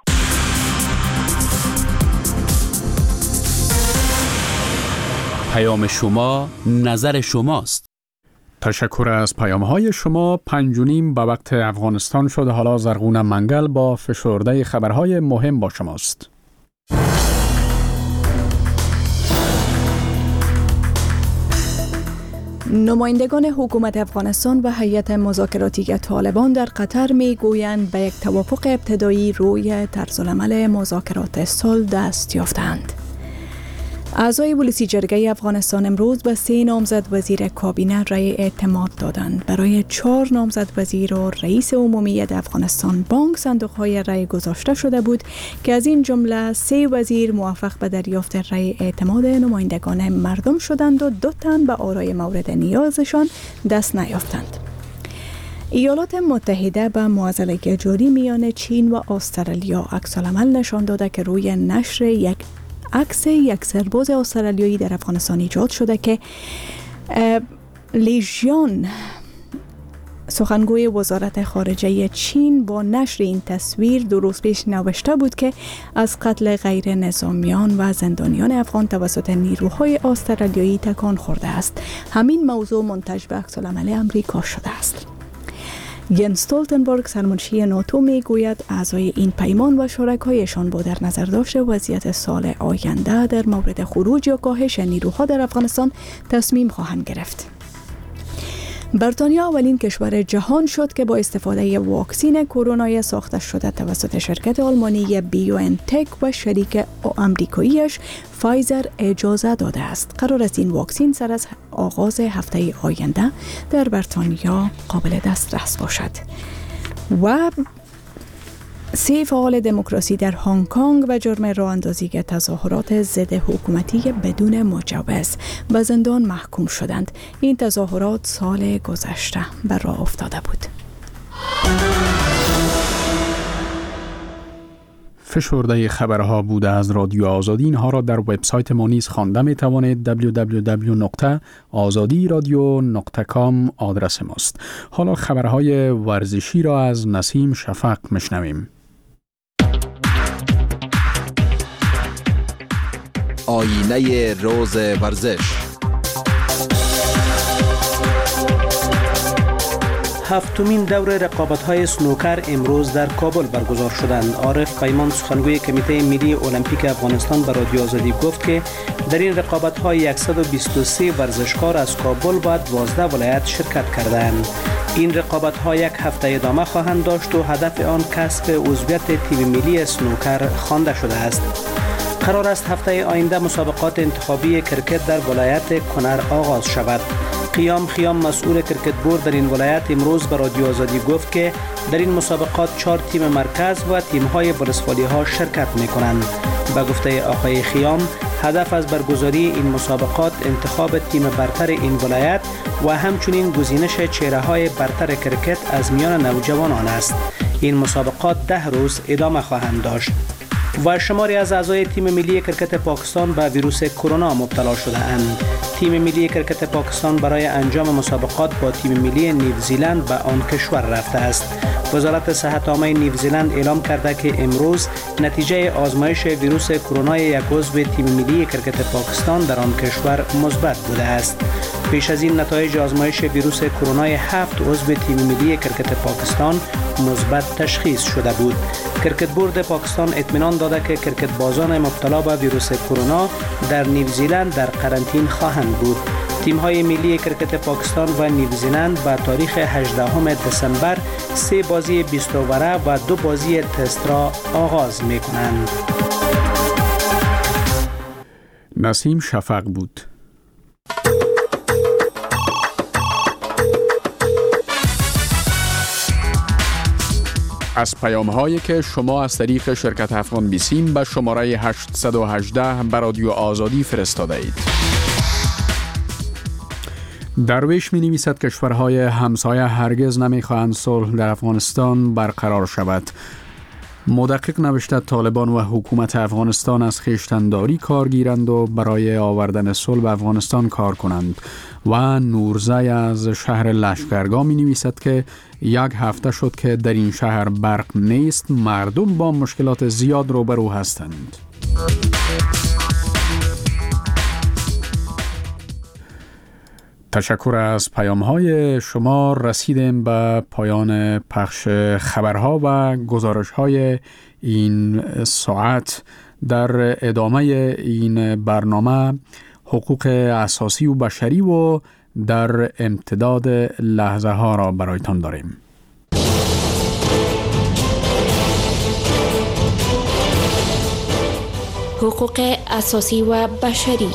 پیام شما نظر شماست. تشکر از پیام‌های شما. 5:30 به وقت افغانستان شد. حالا زرغون منگل با فشرده خبرهای مهم با شماست. نمایندگان حکومت افغانستان و هیئت مذاکراتی طالبان در قطر میگویند به یک توافق ابتدایی روی طرزالعمل مذاکرات صلح دست یافتند. اعضای ولسی جرگه افغانستان امروز به 3 نامزد وزیر کابینه رأی اعتماد دادند. برای 4 نامزد وزیر و رئیس عمومی افغانستان بانک صندوق‌های رأی گذاشته شده بود که از این جمله 3 وزیر موفق به دریافت رأی اعتماد نمایندگان مردم شدند و 2 تن به آرای مورد نیازشان دست نیافتند. ایالات متحده به معضله جاری میان چین و استرالیا عکس‌العمل نشان داده که روی نشر یک عکس یک سرباز استرالیایی در افغانستان ایجاد شده که لیژیون سخنگوی وزارت خارجه چین با نشر این تصویر 2 روز پیش نوشته بود که از قتل غیر نظامیان و زندانیان افغان توسط نیروهای استرالیایی تکان خورده است. همین موضوع منتج به عکس‌العمل امریکا شده است. ینس استولتنبرگ سرمنشی ناتو میگوید اعضای این پیمان و شرکایشان با در نظر داشت وضعیت سال آینده در مورد خروج یا کاهش نیروها در افغانستان تصمیم خواهند گرفت. بریتانیا اولین کشور جهان شد که با استفاده واکسن کرونا ساخته شده توسط شرکت آلمانی بیوانتک و شریک آمریکاییش فایزر اجازه داده است. قرار است این واکسن سر از آغاز هفته آینده در بریتانیا قابل دسترس باشد. و 3 فعال دموکراسی در هنگ کنگ و جرم راه اندازی تظاهرات ضد حکومتی بدون مجوز به زندان محکوم شدند. این تظاهرات سال گذشته به راه افتاده بود. فشرده خبرها بوده از رادیو آزادی. اینها را در وبسایت ما نیز خوانده می توانید. www.azadiradio.com آدرس ماست. حالا خبرهای ورزشی را از نسیم شفق میشنویم. آینه روز ورزش. هفتمین دور رقابت‌های سنوکر امروز در کابل برگزار شدند. عارف پیمان سخنگوی کمیته ملی المپیک افغانستان به رادیو آزادی گفت که در این رقابت‌های 123 ورزشکار از کابل و 12 ولایت شرکت کردند. این رقابت‌ها یک هفته ادامه خواهند داشت و هدف آن کسب عضویت تیم ملی سنوکر خوانده شده است. قرار است هفته آینده مسابقات انتخابی کرکت در ولایت کنر آغاز شود. قیام خیام مسئول کرکت بورد در این ولایت امروز به رادیو آزادی گفت که در این مسابقات 4 تیم مرکز و تیم‌های ولسوالی‌ها شرکت می‌کنند. به گفته آقای خیام هدف از برگزاری این مسابقات انتخاب تیم برتر این ولایت و همچنین گزینش چهره‌های برتر کرکت از میان نوجوانان است. این مسابقات 10 روز ادامه خواهند داشت. و شماری از اعضای تیم ملی کرکت پاکستان به ویروس کرونا مبتلا شده اند. تیم ملی کرکت پاکستان برای انجام مسابقات با تیم ملی نیوزیلند به آن کشور رفته است. وزارت صحت عامه نیوزیلند اعلام کرده که امروز نتیجه آزمایش ویروس کرونا یک عضو تیم ملی کرکت پاکستان در آن کشور مثبت بوده است. پیش از این نتایج آزمایش ویروس کرونا 7 عضو تیم ملی کرکت پاکستان مثبت تشخیص شده بود. کرکت بورد پاکستان اطمینان داده که کرکت بازان مبتلا به ویروس کرونا در نیوزیلند در قرنطینه خواهند بود. تیم‌های ملی کرکت پاکستان و نیوزیلند با تاریخ 18 دسامبر 3 بازی 20 اووره و 2 بازی تست را آغاز می‌کنند. نسیم شفق بود. از پیام‌هایی که شما از طریق شرکت افغان بیسیم به شماره 818 به رادیو آزادی فرستاده اید. درویش می نویسد کشورهای همسایه هرگز نمیخواهند صلح در افغانستان برقرار شود. مدقق نوشته طالبان و حکومت افغانستان از خویشتن‌داری کار گیرند و برای آوردن صلح به افغانستان کار کنند. و نورزه از شهر لشکرگاه می نویسد که 1 هفته شد که در این شهر برق نیست، مردم با مشکلات زیاد روبرو هستند. تشکر از پیام‌های شما. رسیدیم به پایان پخش خبرها و گزارش‌های این ساعت. در ادامه این برنامه حقوق اساسی و بشری و در امتداد لحظه ها را برایتان داریم. حقوق اساسی و بشری.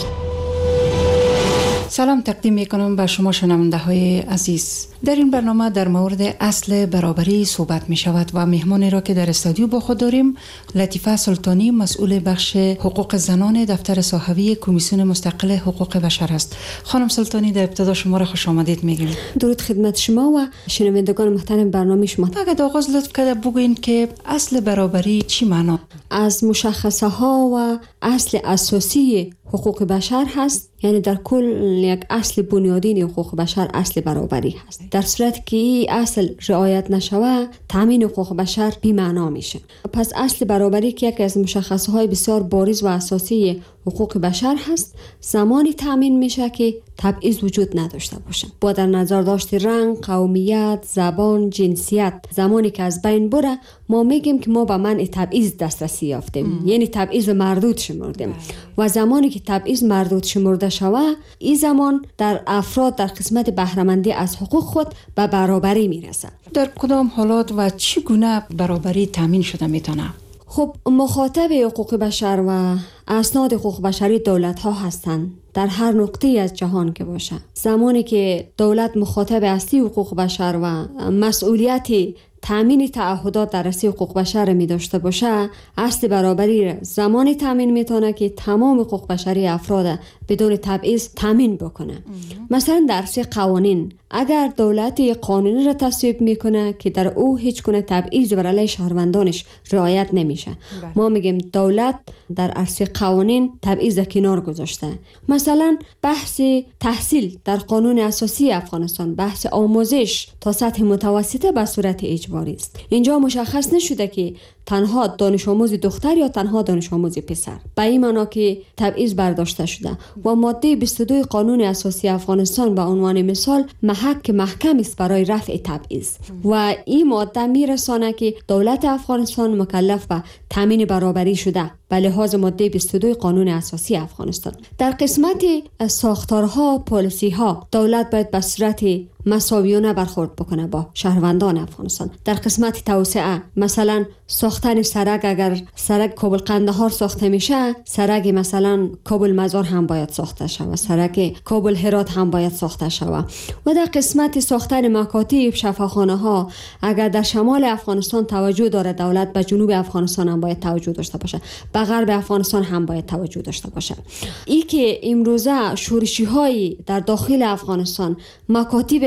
سلام تقدیم میکنم به شما شنونده های عزیز. در این برنامه در مورد اصل برابری صحبت می شود و مهمانی را که در استودیو با خود داریم لطیفه سلطانی، مسئول بخش حقوق زنان دفتر صحوی کمیسیون مستقل حقوق بشر است. خانم سلطانی، در ابتدا شما را خوش آمدید میگیم. درود خدمت شما و شنوندگان محترم برنامه شما. اگر آغاز لطف کرده بگوین که اصل برابری چی معنا؟ از مشخصه ها و اصل اساسی حقوق بشر هست، یعنی در کل یک اصل بنیادین حقوق بشر اصل برابری هست. در صورت که این اصل رعایت نشود تامین حقوق بشر بی‌معنا میشه. پس اصل برابری که یکی از مشخصه های بسیار بارز و اساسی حقوق بشر هست، زمانی تامین میشه که تبعیض وجود نداشته باشه. با در نظر داشت رنگ، قومیت، زبان، جنسیت، زمانی که از بین بره ما میگیم که ما به منع تبعیض دسترسی یافتیم، یعنی تبعیض مردود شمردیم. و زمانی که تبعیض مردود شمرده شود، این زمان در افراد در قسمت بهره‌مندی از حقوق خود به برابری میرسه. در کدام حالات و چگونه برابری تامین شده میتونه؟ خب مخاطب حقوق بشر و اسناد حقوق بشری دولت ها هستند، در هر نقطه از جهان که باشه. زمانی که دولت مخاطب اصلی حقوق بشر و مسئولیت تامین تعهدات در راسته حقوق بشر می داشته باشه، اصل برابری زمانی تامین میتونه که تمام حقوق بشری افراد بدون تبعیض تامین بکنه. مثلا در راسته قوانین، اگر دولت قانونی را تصویب میکنه که در او هیچ گونه تبعیض بر علیه شهروندانش رعایت نمیشه، ما میگیم دولت در عرصه قوانین تبعیض کنار گذاشته. مثلا بحث تحصیل در قانون اساسی افغانستان، بحث آموزش تا سطح متوسطه به صورت اجباری است. اینجا مشخص نشده که تنها دانش آموز دختر یا تنها دانش آموز پسر، به این معنا که تبعیض برداشته شده. و ماده 22 قانون اساسی افغانستان به عنوان مثال محک محکم است برای رفع تبعیض و این ماده میرسانه که دولت افغانستان مکلف به تامین برابری شده به لحاظ ماده 22 قانون اساسی افغانستان. در قسمت ساختارها، پالیسی‌ها، دولت باید به صورت مساویانه برخورد بکنه با شهروندان افغانستان. در قسمت توسعه، مثلا ساختن سرک، اگر سرک کابل قندهار ساخته میشه، سرک مثلا کابل مزار هم باید ساخته شود، سرک کابل هرات هم باید ساخته شود. و در قسمت ساختن مکاتب، شفاخانه ها، اگر در شمال افغانستان توجه داره دولت، به جنوب افغانستان هم باید توجه داشته باشه، به غرب افغانستان هم باید توجه داشته باشه. این که امروزه شورشی های در داخل افغانستان، مکاتب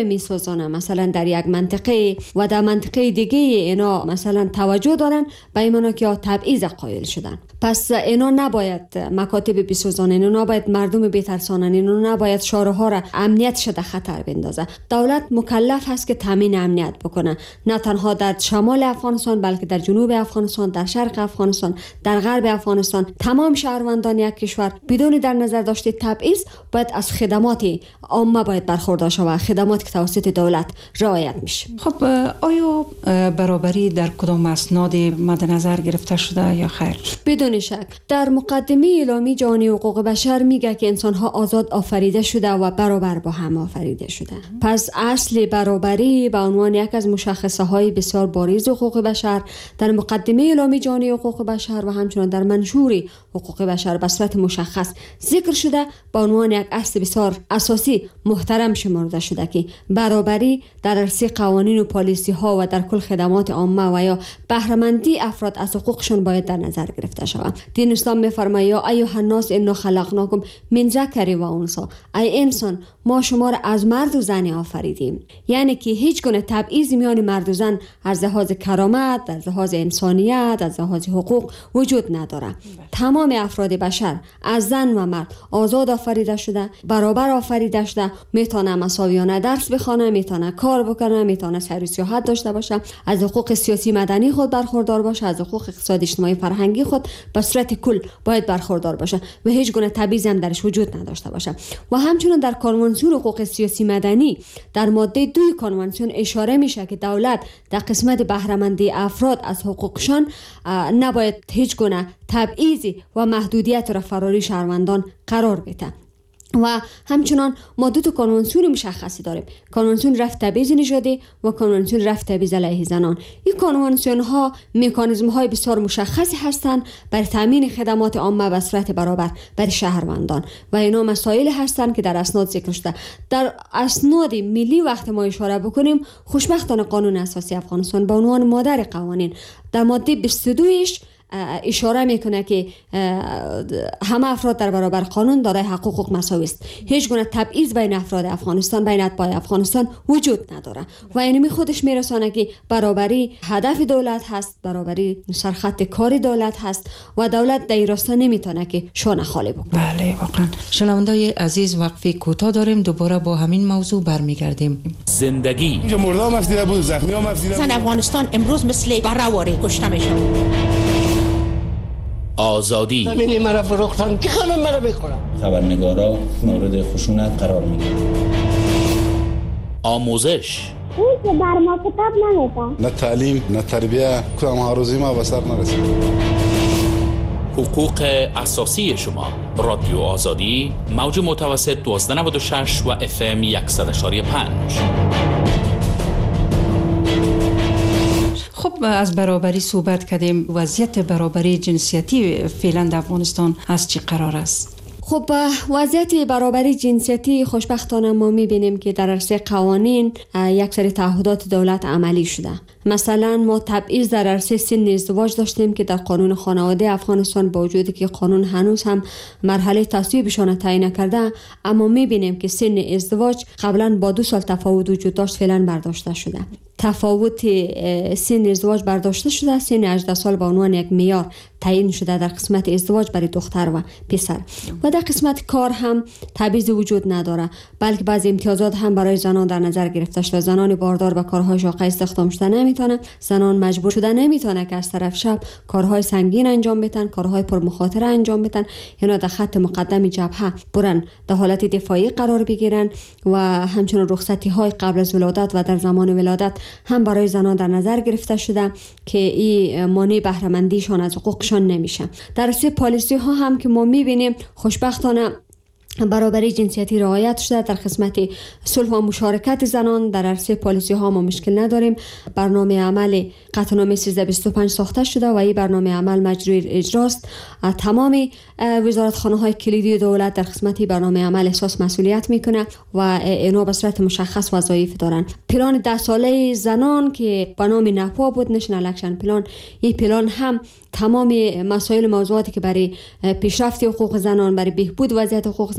میسازانه، مثلا در یک منطقه و در منطقه دیگه اینا مثلا توجه دارن به اینا که تبعیض قائل شدن. پس اینا نباید مکاتب بسازانه، اینا نباید مردم بترسانن، اینا نباید شهرها را امنیتش در خطر بندازه. دولت مکلف هست که تامین امنیت بکنه، نه تنها در شمال افغانستان بلکه در جنوب افغانستان، در شرق افغانستان، در غرب افغانستان. تمام شهروندان یک کشور بدون در نظر داشته تبعیض باید از خدمات عامه باید برخوردار شود، خدمات که توسط دولت رعایت میشه. خب آیا برابری در کدام اسناد مد نظر گرفته شده یا خیر؟ بدون شک در مقدمه اعلامی جهانی حقوق بشر میگه که انسان‌ها آزاد آفریده شده و برابر با هم آفریده شده. پس اصل برابری به عنوان یک از مشخصه‌های بسیار بارز حقوق بشر در مقدمه اعلامی جهانی حقوق بشر و همچنین در منشور حقوق بشر به صورت مشخص ذکر شده، به عنوان یک اصل بسیار اساسی محترم شمرده شده که برابری در عرصه قوانین و پالیسی ها و در کل خدمات عامه و یا بهره‌مندی افراد از حقوقشون باید در نظر گرفته شود. دین اسلام می‌فرماید یا ایها الناس انا خلقناکم من ذکر و انثی، ای انسان ما شما را از مرد و زن آفریدیم. یعنی که هیچ گونه تبعیض میان مرد و زن از لحاظ کرامت، از لحاظ انسانیت، از لحاظ حقوق وجود نداره. تمام افراد بشر از زن و مرد آزاد آفریده شده، برابر آفریده شده، میتونه مساویانه درس بخونه، میتونه کار بکنه، میتونه سیر و سیاحت داشته باشه، از حقوق سیاسی مدنی خود برخوردار باشه، از حقوق اقتصادی اجتماعی فرهنگی خود به صورت کل باید برخوردار باشه و هیچ گونه تبعیض هم درش وجود نداشته باشه. و همچنین در کنوانسیون حقوق سیاسی مدنی در ماده 2 کنوانسیون اشاره میشه که دولت در قسمت بهره‌مندی افراد از حقوقشان نباید هیچ گونه تبعیضی و محدودیت را فراری شهروندان قرار بده. و همچنان ما دو تا کنوانسیون مشخصی داریم، کنوانسیون رفع تبعیض نژادی و کنوانسیون رفع تبعیض علیه زنان. این کنوانسیون ها مکانیزم های بسیار مشخصی هستند برای تامین خدمات عامه به صورت برابر برای شهروندان و اینا مسائل هستند که در اسناد ذکر شده. در اسناد ملی وقت ما اشاره بکنیم، خوشبختانه قانون اساسی افغانستان به عنوان مادر قوانین در ماده 22ش اشاره میکنه که همه افراد در برابر قانون دارای حقوق مساوی است. هیچ گونه تبعیض بین افراد افغانستان، بین اتباع افغانستان وجود نداره و اینمی خودش میرسانه که برابری هدف دولت هست، برابری سرخط کار دولت هست و دولت در این راستا نمیتونه که شانه خالی بکنه. بله واقعا. شنوندای عزیز وقفه کوتاه داریم، دوباره با همین موضوع برمیگردیم. زندگی اینجا مردم افزیده بود، زخمی هم افزیده بود. افغانستان امروز مثل بره‌واره کشته میشه. آزادی زمینی مرا فروختن که خانم مرا بخورم. خبرنگارا مورد خشونت قرار میگیرن. آموزش این که بر ما کتاب نمیدن، نه تعلیم نه تربیه، کدام هروزی ما به سر نرسید. حقوق اساسی شما. رادیو آزادی، موج متوسط 1296 و FM 100.5. خب از برابری صحبت کردیم. وضعیت برابری جنسیتی فعلا در افغانستان از چی قرار است؟ خب وضعیت برابری جنسیتی خوشبختانه ما میبینیم که در عرصه قوانین یک سری تعهدات دولت عملی شده. مثلا ما تبعیض در عرصه سن ازدواج داشتیم که در قانون خانواده افغانستان با وجودی که قانون هنوز هم مرحله تصویبشان تعیین نکرده، اما میبینیم که سن ازدواج قبلا با 2 سال تفاوت وجود داشت، فعلا برداشته شده. تفاوت سن ازدواج برداشته شده، سن 18 سال به عنوان یک معیار تعیین شده در قسمت ازدواج برای دختر و پسر. و در قسمت کار هم تبعیض وجود نداره، بلکه بعضی امتیازات هم برای زنان در نظر گرفته شده. زنان باردار به کارهای شاقه استخدام شده نمیتونه، زنان مجبور شده نمیتونه که از طرف شب کارهای سنگین انجام بدن، کارهای پرمخاطره انجام بدن، یعنی در خط مقدم جبهه برن در حالت دفاعی قرار بگیرن. و همچنین رخصتی های قبل از ولادت و در زمان ولادت هم برای زنان در نظر گرفته شده که این مانع بهره مندیشان از حقوقشان نمیشه. در راسته پالیسی ها هم که ما میبینیم خوشبختانه برابری جنسیتی رعایت شده. در قسمت صلح و مشارکت زنان در عرصه پالیسی ها ما مشکل نداریم. برنامه عمل قطعنامه 1325 ساخته شده و این برنامه عمل مجروی اجراست. تمام وزارتخانه های کلیدی دولت در قسمت برنامه عمل احساس مسئولیت میکنه و اینا به صورت مشخص وظایف دارن. پلان 10 ساله زنان که به نام نپا بود، نشنال اکشن پلان، این پلان هم تمام مسائل موضوعاتی که برای پیشرفت حقوق زنان، برای بهبود وضعیت حقوق زنان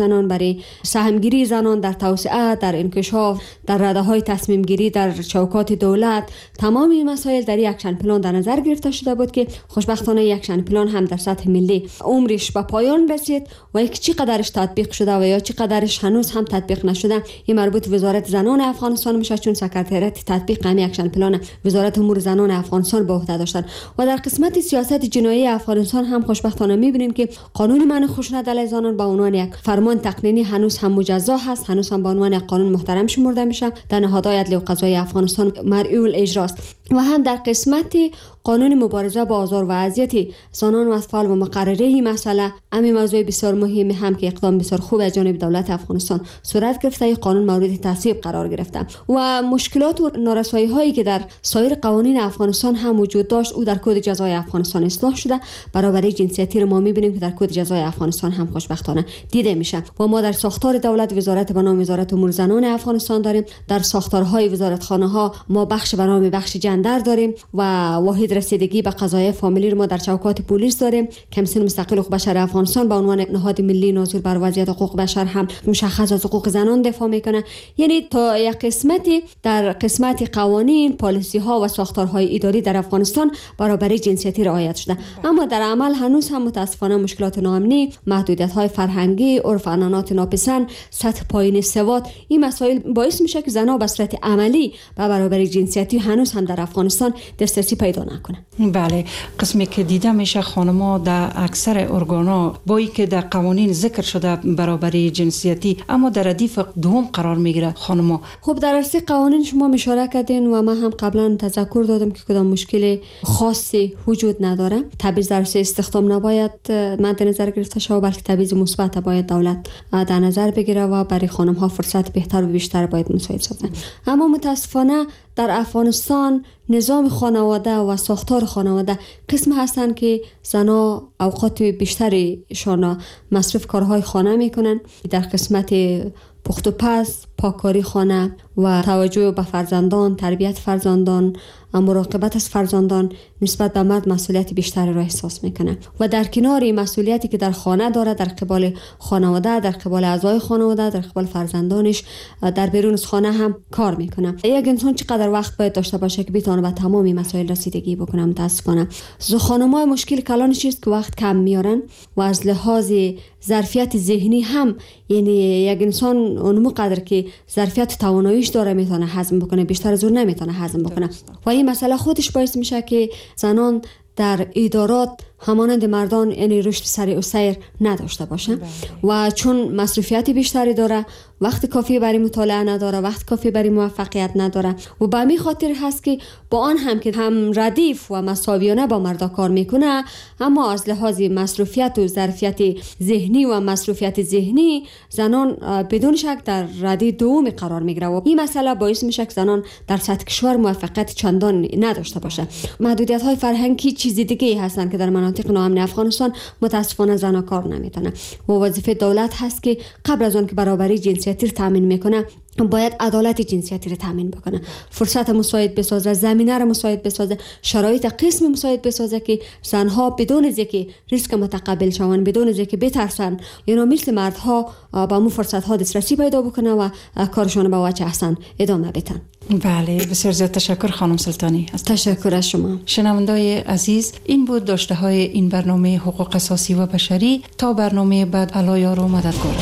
زنان، برای سهمگیری زنان در توسعه، در انکشاف، در رده‌های تصمیم گیری در چوکات دولت، تمام این مسائل در یک اکشن پلان در نظر گرفته شده بود که خوشبختانه یک اکشن پلان هم در سطح ملی عمرش به پایان رسید و یک چقدرش تطبیق شده و یا چقدرش هنوز هم تطبیق نشده این مربوط وزارت زنان افغانستان میشه، چون سکرتریات تطبیق همین اکشن پلان وزارت امور زنان افغانستان به عهده داشتن. و در قسمت سیاست جنایی افغانستان هم خوشبختانه میبینیم که قانون منع خشونت علیه زنان به عنوان یک فرمان تقنینی هنوز هم مجزا هست، هنوز هم به عنوان یک قانون محترم شمرده میشه، در نهادهای عدلی و قضایی افغانستان مرئی الاجراست. و هم در قسمت قانون مبارزه با آزار و اذیت زنان و اطفال و مقرره این مسئله همین موضوع بسیار مهمی هم که اقدام بسیار خوب از جانب دولت افغانستان صورت گرفته، این قانون مورد تصویب قرار گرفته و مشکلات و نارسایی هایی که در سایر قوانین افغانستان هم وجود داشت او در کد جزای افغانستان اصلاح شده. برابری جنسیتی رو ما میبینیم که در کد جزای افغانستان هم خوشبختانه دیده میشه و ما در ساختار دولت وزارت به نام وزارت امور زنان افغانستان داریم، در ساختارهای وزارتخانه ها ما بخش به نام بخش جندر داریم و واحد رسیدگی به قضایای فامیلی رو ما در چوکات پلیس داریم. کمیسیون مستقل حقوق بشر افغانستان به عنوان نهاد ملی ناظر بر وضعیت حقوق بشر هم مشخص از حقوق زنان دفاع میکنه. یعنی تا یک قسمتی در قسمت قوانین، پالیسی ها و ساختارهای اداری در افغانستان برابری جنسیتی رعایت شده، اما در عمل هنوز هم متاسفانه مشکلات ناامنی، محدودیت های فرهنگی، عرف عنعنات ناپسند، سطح پایین سواد، این مسائل باعث میشه که زنها به صورت عملی به برابری جنسیتی هنوز هم در افغانستان دسترسی پیدا نکنه. بله، قسمی که دیده میشه خانم‌ها در اکثر ارگانا با اینکه در قوانین ذکر شده برابری جنسیتی اما در ردیف دوم قرار میگیره خانم‌ها. خب در اصل قوانین شما اشاره کردین و من هم قبلا تذکر دادم که کدام مشکل خاصی وجود نداره. تبعیض در استخدام نباید مد نظر گرفته شود، بلکه تبعیض مثبت باید دولت در نظر بگیره و برای خانم‌ها فرصت بهتر و بیشتر باید مساعد سازن. اما متاسفانه در افغانستان نظام خانواده و ساختار خانواده قسم هستن که زنها اوقات بیشتریشان مصرف کارهای خانه میکنن. در قسمت پخت و پز، پاککاری خانه و توجه به فرزندان، تربیت فرزندان، مراقبت از فرزندان نسبت به مرد مسئولیت بیشتری را احساس میکنه و در کنار این مسئولیتی که در خانه داره، در قبال خانواده، در قبال اعضای خانواده، در قبال فرزندانش، در بیرون از خانه هم کار میکنه. یک انسان چقدر وقت باید داشته باشه که بتونه به تمام مسائل رسیدگی بکنه؟ متاسفانه خانم‌ها مشکل کلانش چیست که وقت کم میارن و از لحاظ ظرفیت ذهنی هم، یعنی یک انسان اون قدر که ظرفیت تواناییش داره میتونه هضم بکنه، بیشتر از اون نمیتونه هضم بکنه و این مسئله خودش باعث میشه که زنان در ادارات همانند مردان یعنی رشد سریع و سیر نداشته باشه و چون مصرفیت بیشتری داره، وقت کافی برای مطالعه نداره، وقت کافی برای موفقیت نداره و به همین خاطر هست که با آن هم که هم ردیف و مساویانه با مردا کار میکنه، اما از لحاظ مصرفیت و ظرفیت ذهنی و مصرفیت ذهنی زنان بدون شک در ردی دوم قرار میگیره و این مسئله باعث میشه که زنان در سطح کشور موفقیت چندان نداشته باشه. محدودیت های فرهنگی چیز دیگه هستن که در مناطق ناامن افغانستان متاسفانه زنها کار نمیتونن و وظیفه دولت هست که قبل از آن که برابری جنسیتی رو تامین میکنه باید عدالت جنسیتی رو تامین بکنه، فرصت مساعد بسازه، زمینه رو مساعد بسازه، شرایط قسم مساعد بسازه که زنها بدون از اینکه ریسک متقبل شون، بدون از اینکه بترسن، یعنی مثل مردها با مو فرصت ها دسترسی پیدا بکنه و کارشون با وجه احسن ادامه بدن. بله، بسیار زیاد تشکر خانم سلطانی. تشکر از شما. شنونده‌های عزیز، این بود داشته های این برنامه حقوق اساسی و بشری. تا برنامه بعد، الله یار و مددگار.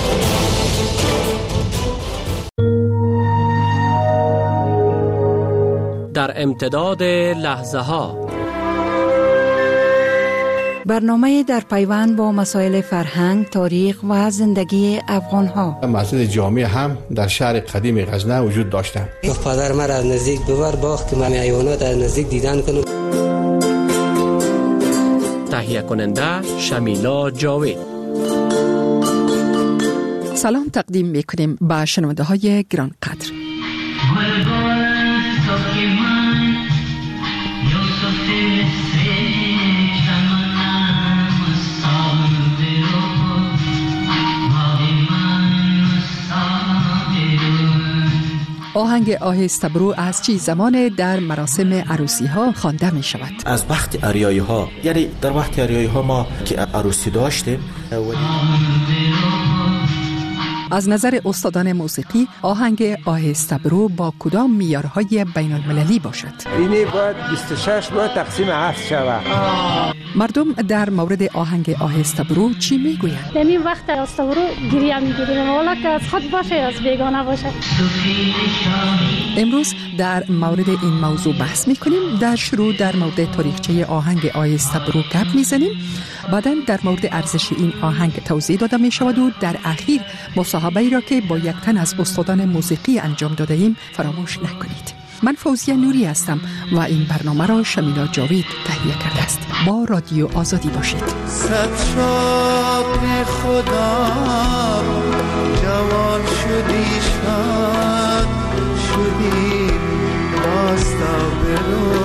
در امتداد لحظه ها، برنامه در پیوند با مسائل فرهنگ، تاریخ و زندگی افغان ها. مسجد جامع هم در شهر قدیم غزنه وجود داشتند. پدر من از نزدیک ببر باغ که من حیوانات از نزدیک دیدن کنم. تهیه کننده شمیلا جاوید. سلام تقدیم میکنیم به شنونده های گران قدر. آهنگ آهسته برو از چی زمان در مراسم عروسی ها خوانده می شود. از وقت عریایی ها، یعنی در وقت عریایی ها ما که عروسی داشتیم از نظر استادان موسیقی آهنگ آهسته برو با کدام معیارهای بین المللی باشد؟ اینی باید 26 باید تقسیم 7 شود. مردم در مورد آهنگ آهسته برو چی میگویند؟ در وقت آهسته برو گریه میگیریم، ولی که از خود باشه از بیگانه باشه. امروز در مورد این موضوع بحث میکنیم. در شروع در مورد تاریخچه آهنگ آهسته برو گپ میزنیم، بعداً در مورد ارزش این آهنگ توضیح داده می شود و در اخیر مصاحبه‌ای را که با یک تن از استادان موسیقی انجام داده ایم فراموش نکنید. من فوزیه نوری هستم و این برنامه را شمیلا جاوید تهیه کرده است. با رادیو آزادی باشید. صد شاد خدا جوان شدی شاد شدی راستا برو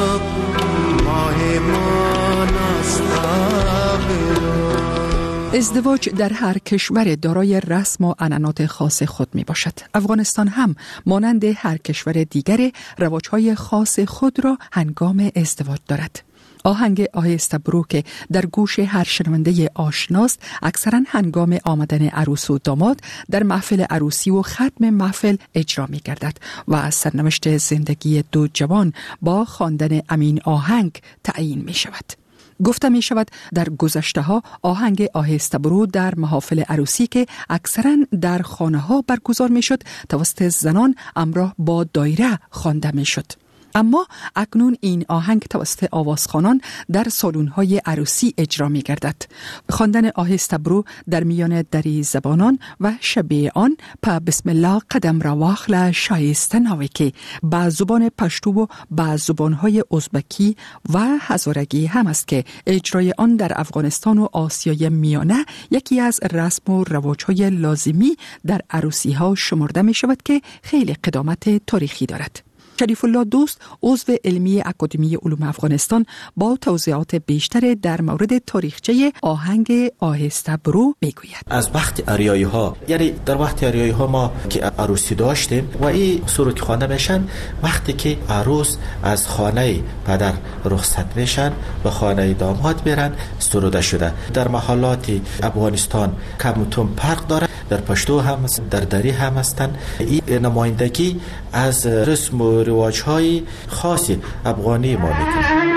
ماه ما ناستا برو. ازدواج در هر کشور دارای رسم و عنعنات خاص خود می باشد. افغانستان هم مانند هر کشور دیگر رواج‌های خاص خود را هنگام ازدواج دارد. آهنگ آهسته برو که در گوش هر شنونده آشناست اکثرا هنگام آمدن عروس و داماد در محفل عروسی و ختم محفل اجرا می گردد و از سرنوشت زندگی دو جوان با خواندن امین آهنگ تعیین می شود. گفته می شود در گذشته ها آهنگ آهسته برو در محافل عروسی که اکثرا در خانه ها برگزار می شد توسط زنان همراه با دایره خوانده می شد. اما اکنون این آهنگ توسط آوازخوانان در سالن‌های عروسی اجرا می‌گردد. خواندن آهسته برو در میان دری زبانان و شبیه آن په بسم الله قدم را واخله شایسته ناوی که به زبان پشتو و به زبان‌های ازبکی و هزارگی هم است که اجرای آن در افغانستان و آسیای میانه یکی از رسم و رواج‌های لازمی در عروسی‌ها شمرده می‌شود که خیلی قدامت تاریخی دارد. شریف الله دوست عضو علمی اکادمی علوم افغانستان با توضیحات بیشتر در مورد تاریخچه آهنگ آهسته برو میگوید. از وقت آریایی ها، یعنی در وقت آریایی ها ما که عروسی داشتیم و این سرود خوانده میشن وقتی که عروس از خانه پدر رخصت میشن و خانه داماد میرن سروده شده. در محلات افغانستان کمتون فرق داره، در پشتو هم در دری هم هستن. این نمایندگی از رسم و رواج‌های خاص افغانی ما میکنه.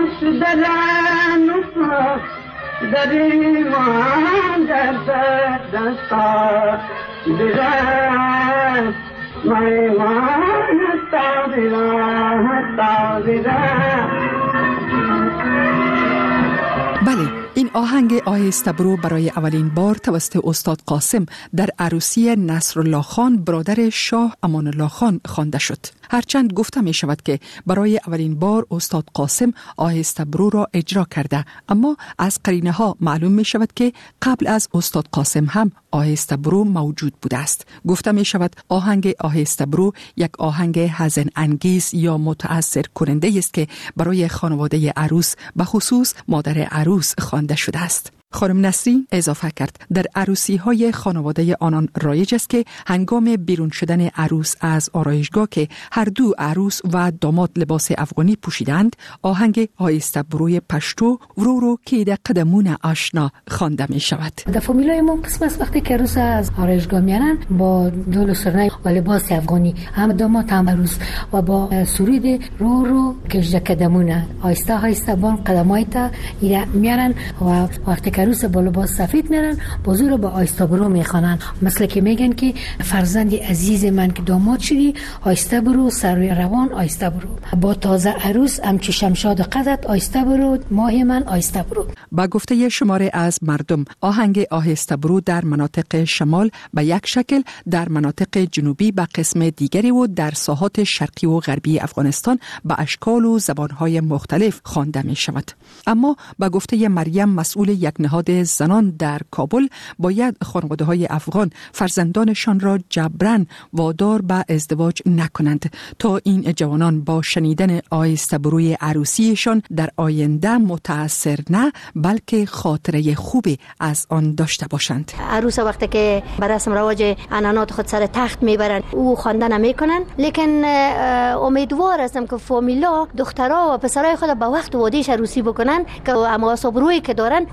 بله، این آهنگ آهسته برو برای اولین بار توسط استاد قاسم در عروسی نصرالله خان برادر شاه امان الله خان خوانده شد. هرچند گفته می شود که برای اولین بار استاد قاسم آهسته برو را اجرا کرده، اما از قرینه ها معلوم می شود که قبل از استاد قاسم هم آهسته برو موجود بوده است. گفته می شود آهنگ آهسته برو یک آهنگ حزن انگیز یا متأثر کننده است که برای خانواده عروس به خصوص مادر عروس خوانده شده است. خانم نسرین اضافه کرد در عروسی های خانواده آنان رایج است که هنگام بیرون شدن عروس از آرایشگاه که هر دو عروس و داماد لباس افغانی پوشیدند آهنگ آهسته بروی پشتو ورو که در قدمون آشنا خوانده می شود. در فامیلای ما قسم است وقتی که عروس از آرایشگاه میارن با دول و سرنای و لباس افغانی هم داماد هم عروس و با سرود رو کشده قدمونه آهسته آهسته بان قدمایتا میارن و وقتی که عروس با لباس سفید میرن بازو رو با آهسته برو میخوانن، مثل که میگن که فرزند عزیز من که داماد شدی آهسته برو سر روان آهسته برو، با تازه عروس همچی شمشاد قدت آهسته برو ماه من آهسته برو. با گفته شماره از مردم آهنگ آهسته برو در مناطق شمال به یک شکل، در مناطق جنوبی به قسم دیگری و در ساحات شرقی و غربی افغانستان به اشکال و زبانهای مختلف خوانده می شود. اما با گفته مریم مسئول یک نهاد زنان در کابل باید خانواده‌های افغان فرزندانشان را جبران وادار به ازدواج نکنند تا این جوانان با شنیدن آهسته بروی عروسیشان در آینده متأثر نه بلکه خاطره خوبی از آن داشته باشند. عروس وقتی که بر رسم رواج عنعنات خود سر تخت میبرن او خوانده نمیکنن، لیکن امیدوار هستم که فامیلا دخترها و پسرای خود به وقت وادیش عروسی بکنن که اما صبروی که دارن او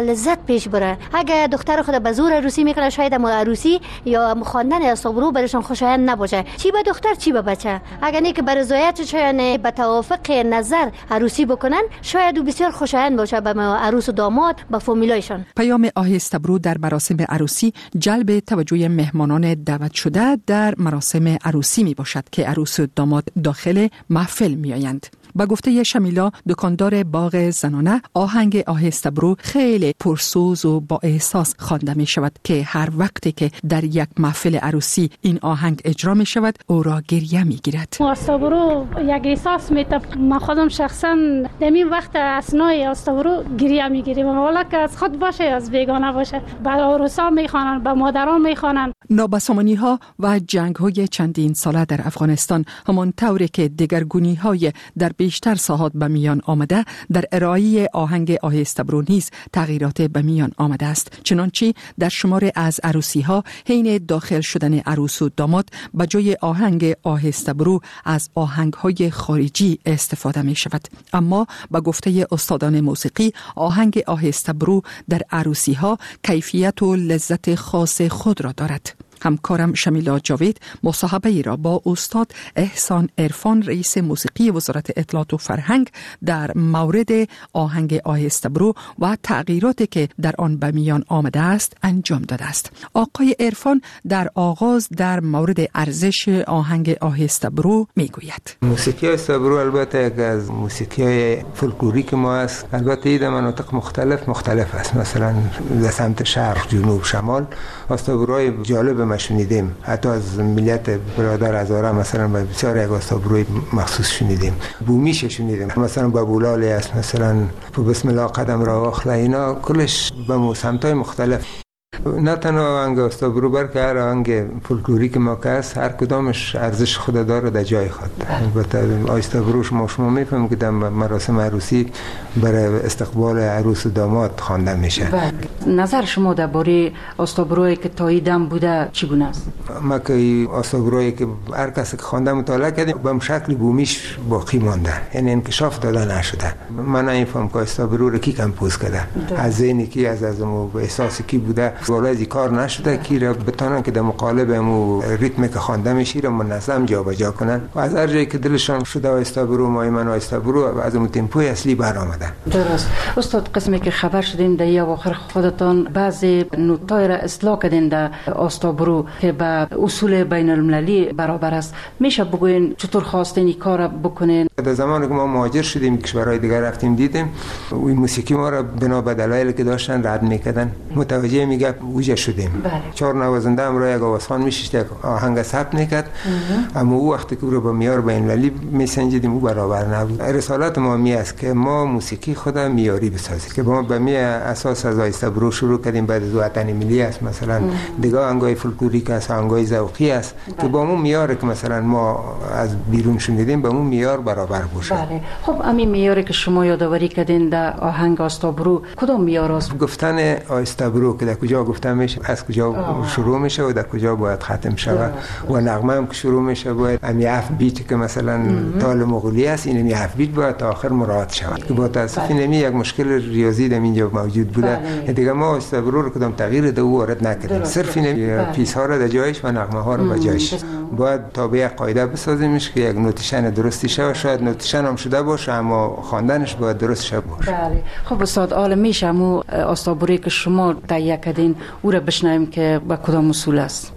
لذت پیش بره. اگه دختر خود به زور عروسی میکنه شاید عروسی یا خواندن استوبرو برشون خوشایند نباشه، چی به دختر چی به بچه. اگه نه که بر رضایت شاید به توافق نظر عروسی بکنن شاید بسیار خوشایند باشه به عروس و داماد به فامیلایشون. پیام آهسته‌برو در مراسم عروسی جلب توجه مهمانان دعوت شده در مراسم عروسی می باشد که عروس و داماد داخل محفل می آیند. با گفته شمیلا دکاندار باغ زنانه، آهنگ آهسته‌برو خیلی پرسوز و با احساس خوانده می شود که هر وقتی که در یک محفل عروسی این آهنگ اجرا می شود او را گریه می گیرد. آهسته‌برو یک احساس میده. من خودم شخصا در این وقت اسنای آهسته‌برو گریه می گیرم، حالا که از خود باشه از بیگانه باشه. به عروسا میخوانن، به مادران میخوانن. نابسامانی ها و جنگ های چندین ساله در افغانستان همان طوری که دگرگونی های در بیشتر ساحات به میان آمده، در ارائه آهنگ آهسته‌برو نیز تغییرات به میان آمده است. چنانچه در شمار از عروسی ها حین داخل شدن عروس و داماد به جای آهنگ آهسته‌برو از آهنگ های خارجی استفاده می شود. اما با گفته استادان موسیقی آهنگ آهسته‌برو در عروسی ها کیفیت و لذت خاص خود را دارد. همکارم شمیلا جاوید مصاحبه ای را با استاد احسان عرفان رئیس موسیقی وزارت اطلاعات و فرهنگ در مورد آهنگ آهسته‌برو و تغییراتی که در آن به میان آمده است انجام داده است. آقای عرفان در آغاز در مورد ارزش آهنگ آهسته‌برو میگوید. موسیقی آهسته‌برو البته یک از موسیقی فولکلوریک ما است. البته این در مناطق مختلف است. مثلا در سمت شرق، جنوب، شمال آهسته‌بروهای جالب ما شنیدیم. حتی از ملیت برادر هزاره مثلا بسیار یک آهسته‌بروی مخصوص شنیدیم. بومیش شنیدیم. مثلا بابولالی است، مثلا بسم الله قدم را اخلا، اینا کلش به سمت‌های مختلف. نه تنها آهنگ آهسته‌برو بلکه هر آهنگ فولکلوریک ما که است هر کدامش ارزش خود داره در جای خود. البته آهسته‌برو شما میفهمید که در مراسم عروسی برای استقبال عروس و داماد خوانده میشه. نظر شما درباره آهسته‌برویی که تا دم بوده چگونه است؟ ما که آهسته‌برویی که هر کسی که خوانده مطالعه کردیم به شکل بومیش باقی مانده، یعنی انکشاف داده نشده. من نمیفهم که آهسته‌برو رو کی کمپوز کرده، از ذهنی کی، از احساسی کی بوده. ولی کار نشده که را بتونن که در مقالب امو ریتم که خوانده میشه را منظم جابجا کنن و از هر جایی که دلشان شده آهسته‌برو مایمن آهسته‌برو از اون تمپوی اصلی برآمده. درست. استاد، قسمی که خبر شدیم در اواخر خودتان بعضی نوت‌های را اصلاح کردین در آهسته‌برو که به اصول بین المللی برابر است. میشه بگوین چطور خواستین این کار بکنین؟ در زمانی که ما مهاجر شدیم کشورهای دیگر رفتیم دیدیم این موسیقی ما را بنا به دلایلی که داشتن رد میکردن. متوجه میگه وجه شدیم. چهار نوازنده هم را یک آوازخوان میشید آهنگ ثبت میکرد، اما او وقتی که او را با معیار بین‌المللی میسنجیدیم او برابر نبود. رسالت ما می است که ما موسیقی خود معیاری بسازیم که ما به می اساس از آهسته‌برو شروع کردیم، بعد از وطن ملی است مثلا دیگه آهنگای فولکلوریک است، آهنگای ذوقی است که با اون معیار که مثلا ما از بیرون شنیدیم به اون معیار برابر باشه. بله. خب همین معیاری که شما یادآوری کردین در آهنگ آهسته‌برو کدام معیار است؟ گفتن آهسته‌برو که در کجا گفته میشه، از کجا شروع میشه و در کجا باید ختم شود و نغمه هم که شروع میشه باید امی 7 بیت که مثلا تال مغولی است این امی 7 بیت باید تا آخر مراعات شود که با تاسف نمی یک مشکل ریاضی در اینجا موجود بوده. دیگه ما آهسته‌برو رو کدام تغییر در او وارد نکردیم، صرف این پیس ها رو در جایش و نغمه ها رو به جایش باید تابع قاعده بسازیمش که یک نوتیشن درستی شه. شاید نوتیشن هم شده باشه اما خواندنش باید درست شه باشه. بله. خب استاد، عالم میشه مو آهسته‌برویی که شما تهیه کردین او را بشنویم که با کدام اصول است؟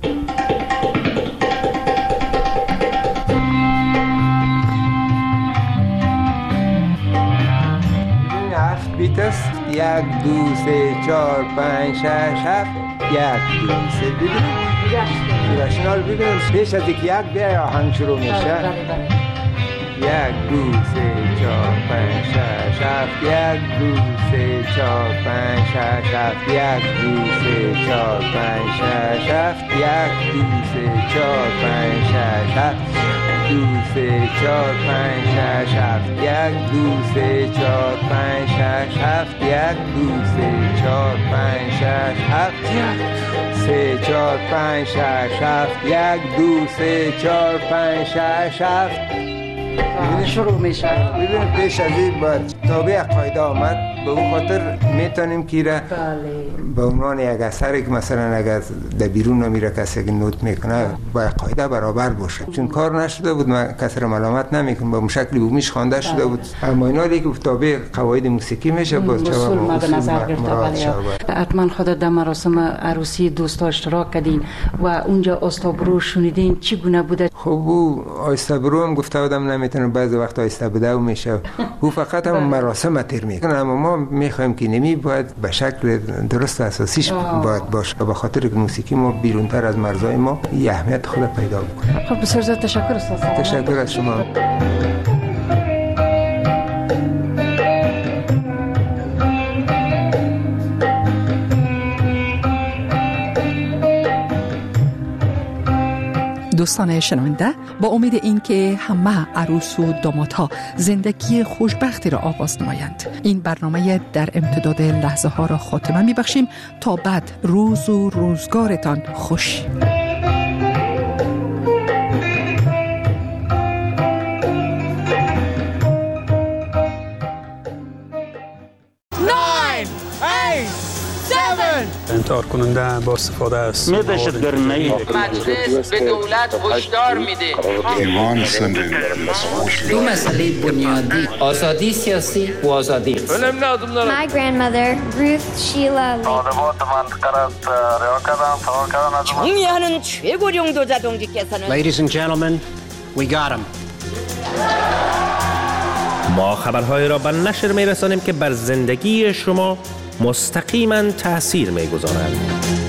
هفت بیت است. 1 2 3 4 5 6 7 1 2 3 ببینید راشنال ببینید پیش از یک بیا آهنگ شروع میشه. 1 2 3 4 5 6 7 1 2 3 4 5 6 7 1 2 3 4 5 6 7 1 2 3 4 5 6 7 2 3 4 5 6 7 1 2 3 4 5 6 7 1 2 3 4 5 6 7 3 4 5 6 7 1 2 3 4 5 6 7 شروع میشه. ببین پیش از این باید تابع قاعده آمد، به اون خاطر میتونیم که را به عنوان یک اثر که مثلا اگر در بیرون نمیره کسی که نوت میکنه با قاعده برابر باشه، چون کار نشده بود من کسی را ملامت نمیکنم، به اون شکلی بومیش خوانده شده بود، اما اینا که تابع قواعد موسیقی میشه باز چه مد نظر گرفته. حتما خودت در مراسم عروسی دوستا اشتراک کردین و اونجا آستابرو شنیدین، چگونه بوده؟ خب او آستابرو هم گفته بودم نمیتونه بعضی وقت آستابده و میشه، او فقط هم مراسم تیر میکنه، اما ما میخوایم که نمی باید به شکل درست اساسیش باید باشه، به خاطر که موسیقی ما بیرونتر از مرزهای ما اهمیت خود پیدا بکنه. خب بسیار زیاد تشکر استاد. تشکر از شما. دوستان شنونده، با امید این که همه عروس و دامادها زندگی خوشبختی را آغاز نمایند، این برنامه در امتداد لحظه ها را خاتمه می بخشیم. تا بعد روز و روزگارتان خوش. انتحار کننده با استفاده است. مجلس به دولت هشدار میده. ایمان سندن دو مسئله بنیادی، آزادی سیاسی و آزادی اقتصادی. My grandmother, Ruth Sheila 총리하는 최고령 도자동지께서는 Ladies and gentlemen, we got him. ما خبرهای را به نشر می‌رسانیم که بر زندگی شما مستقیما تأثیر می‌گذارند.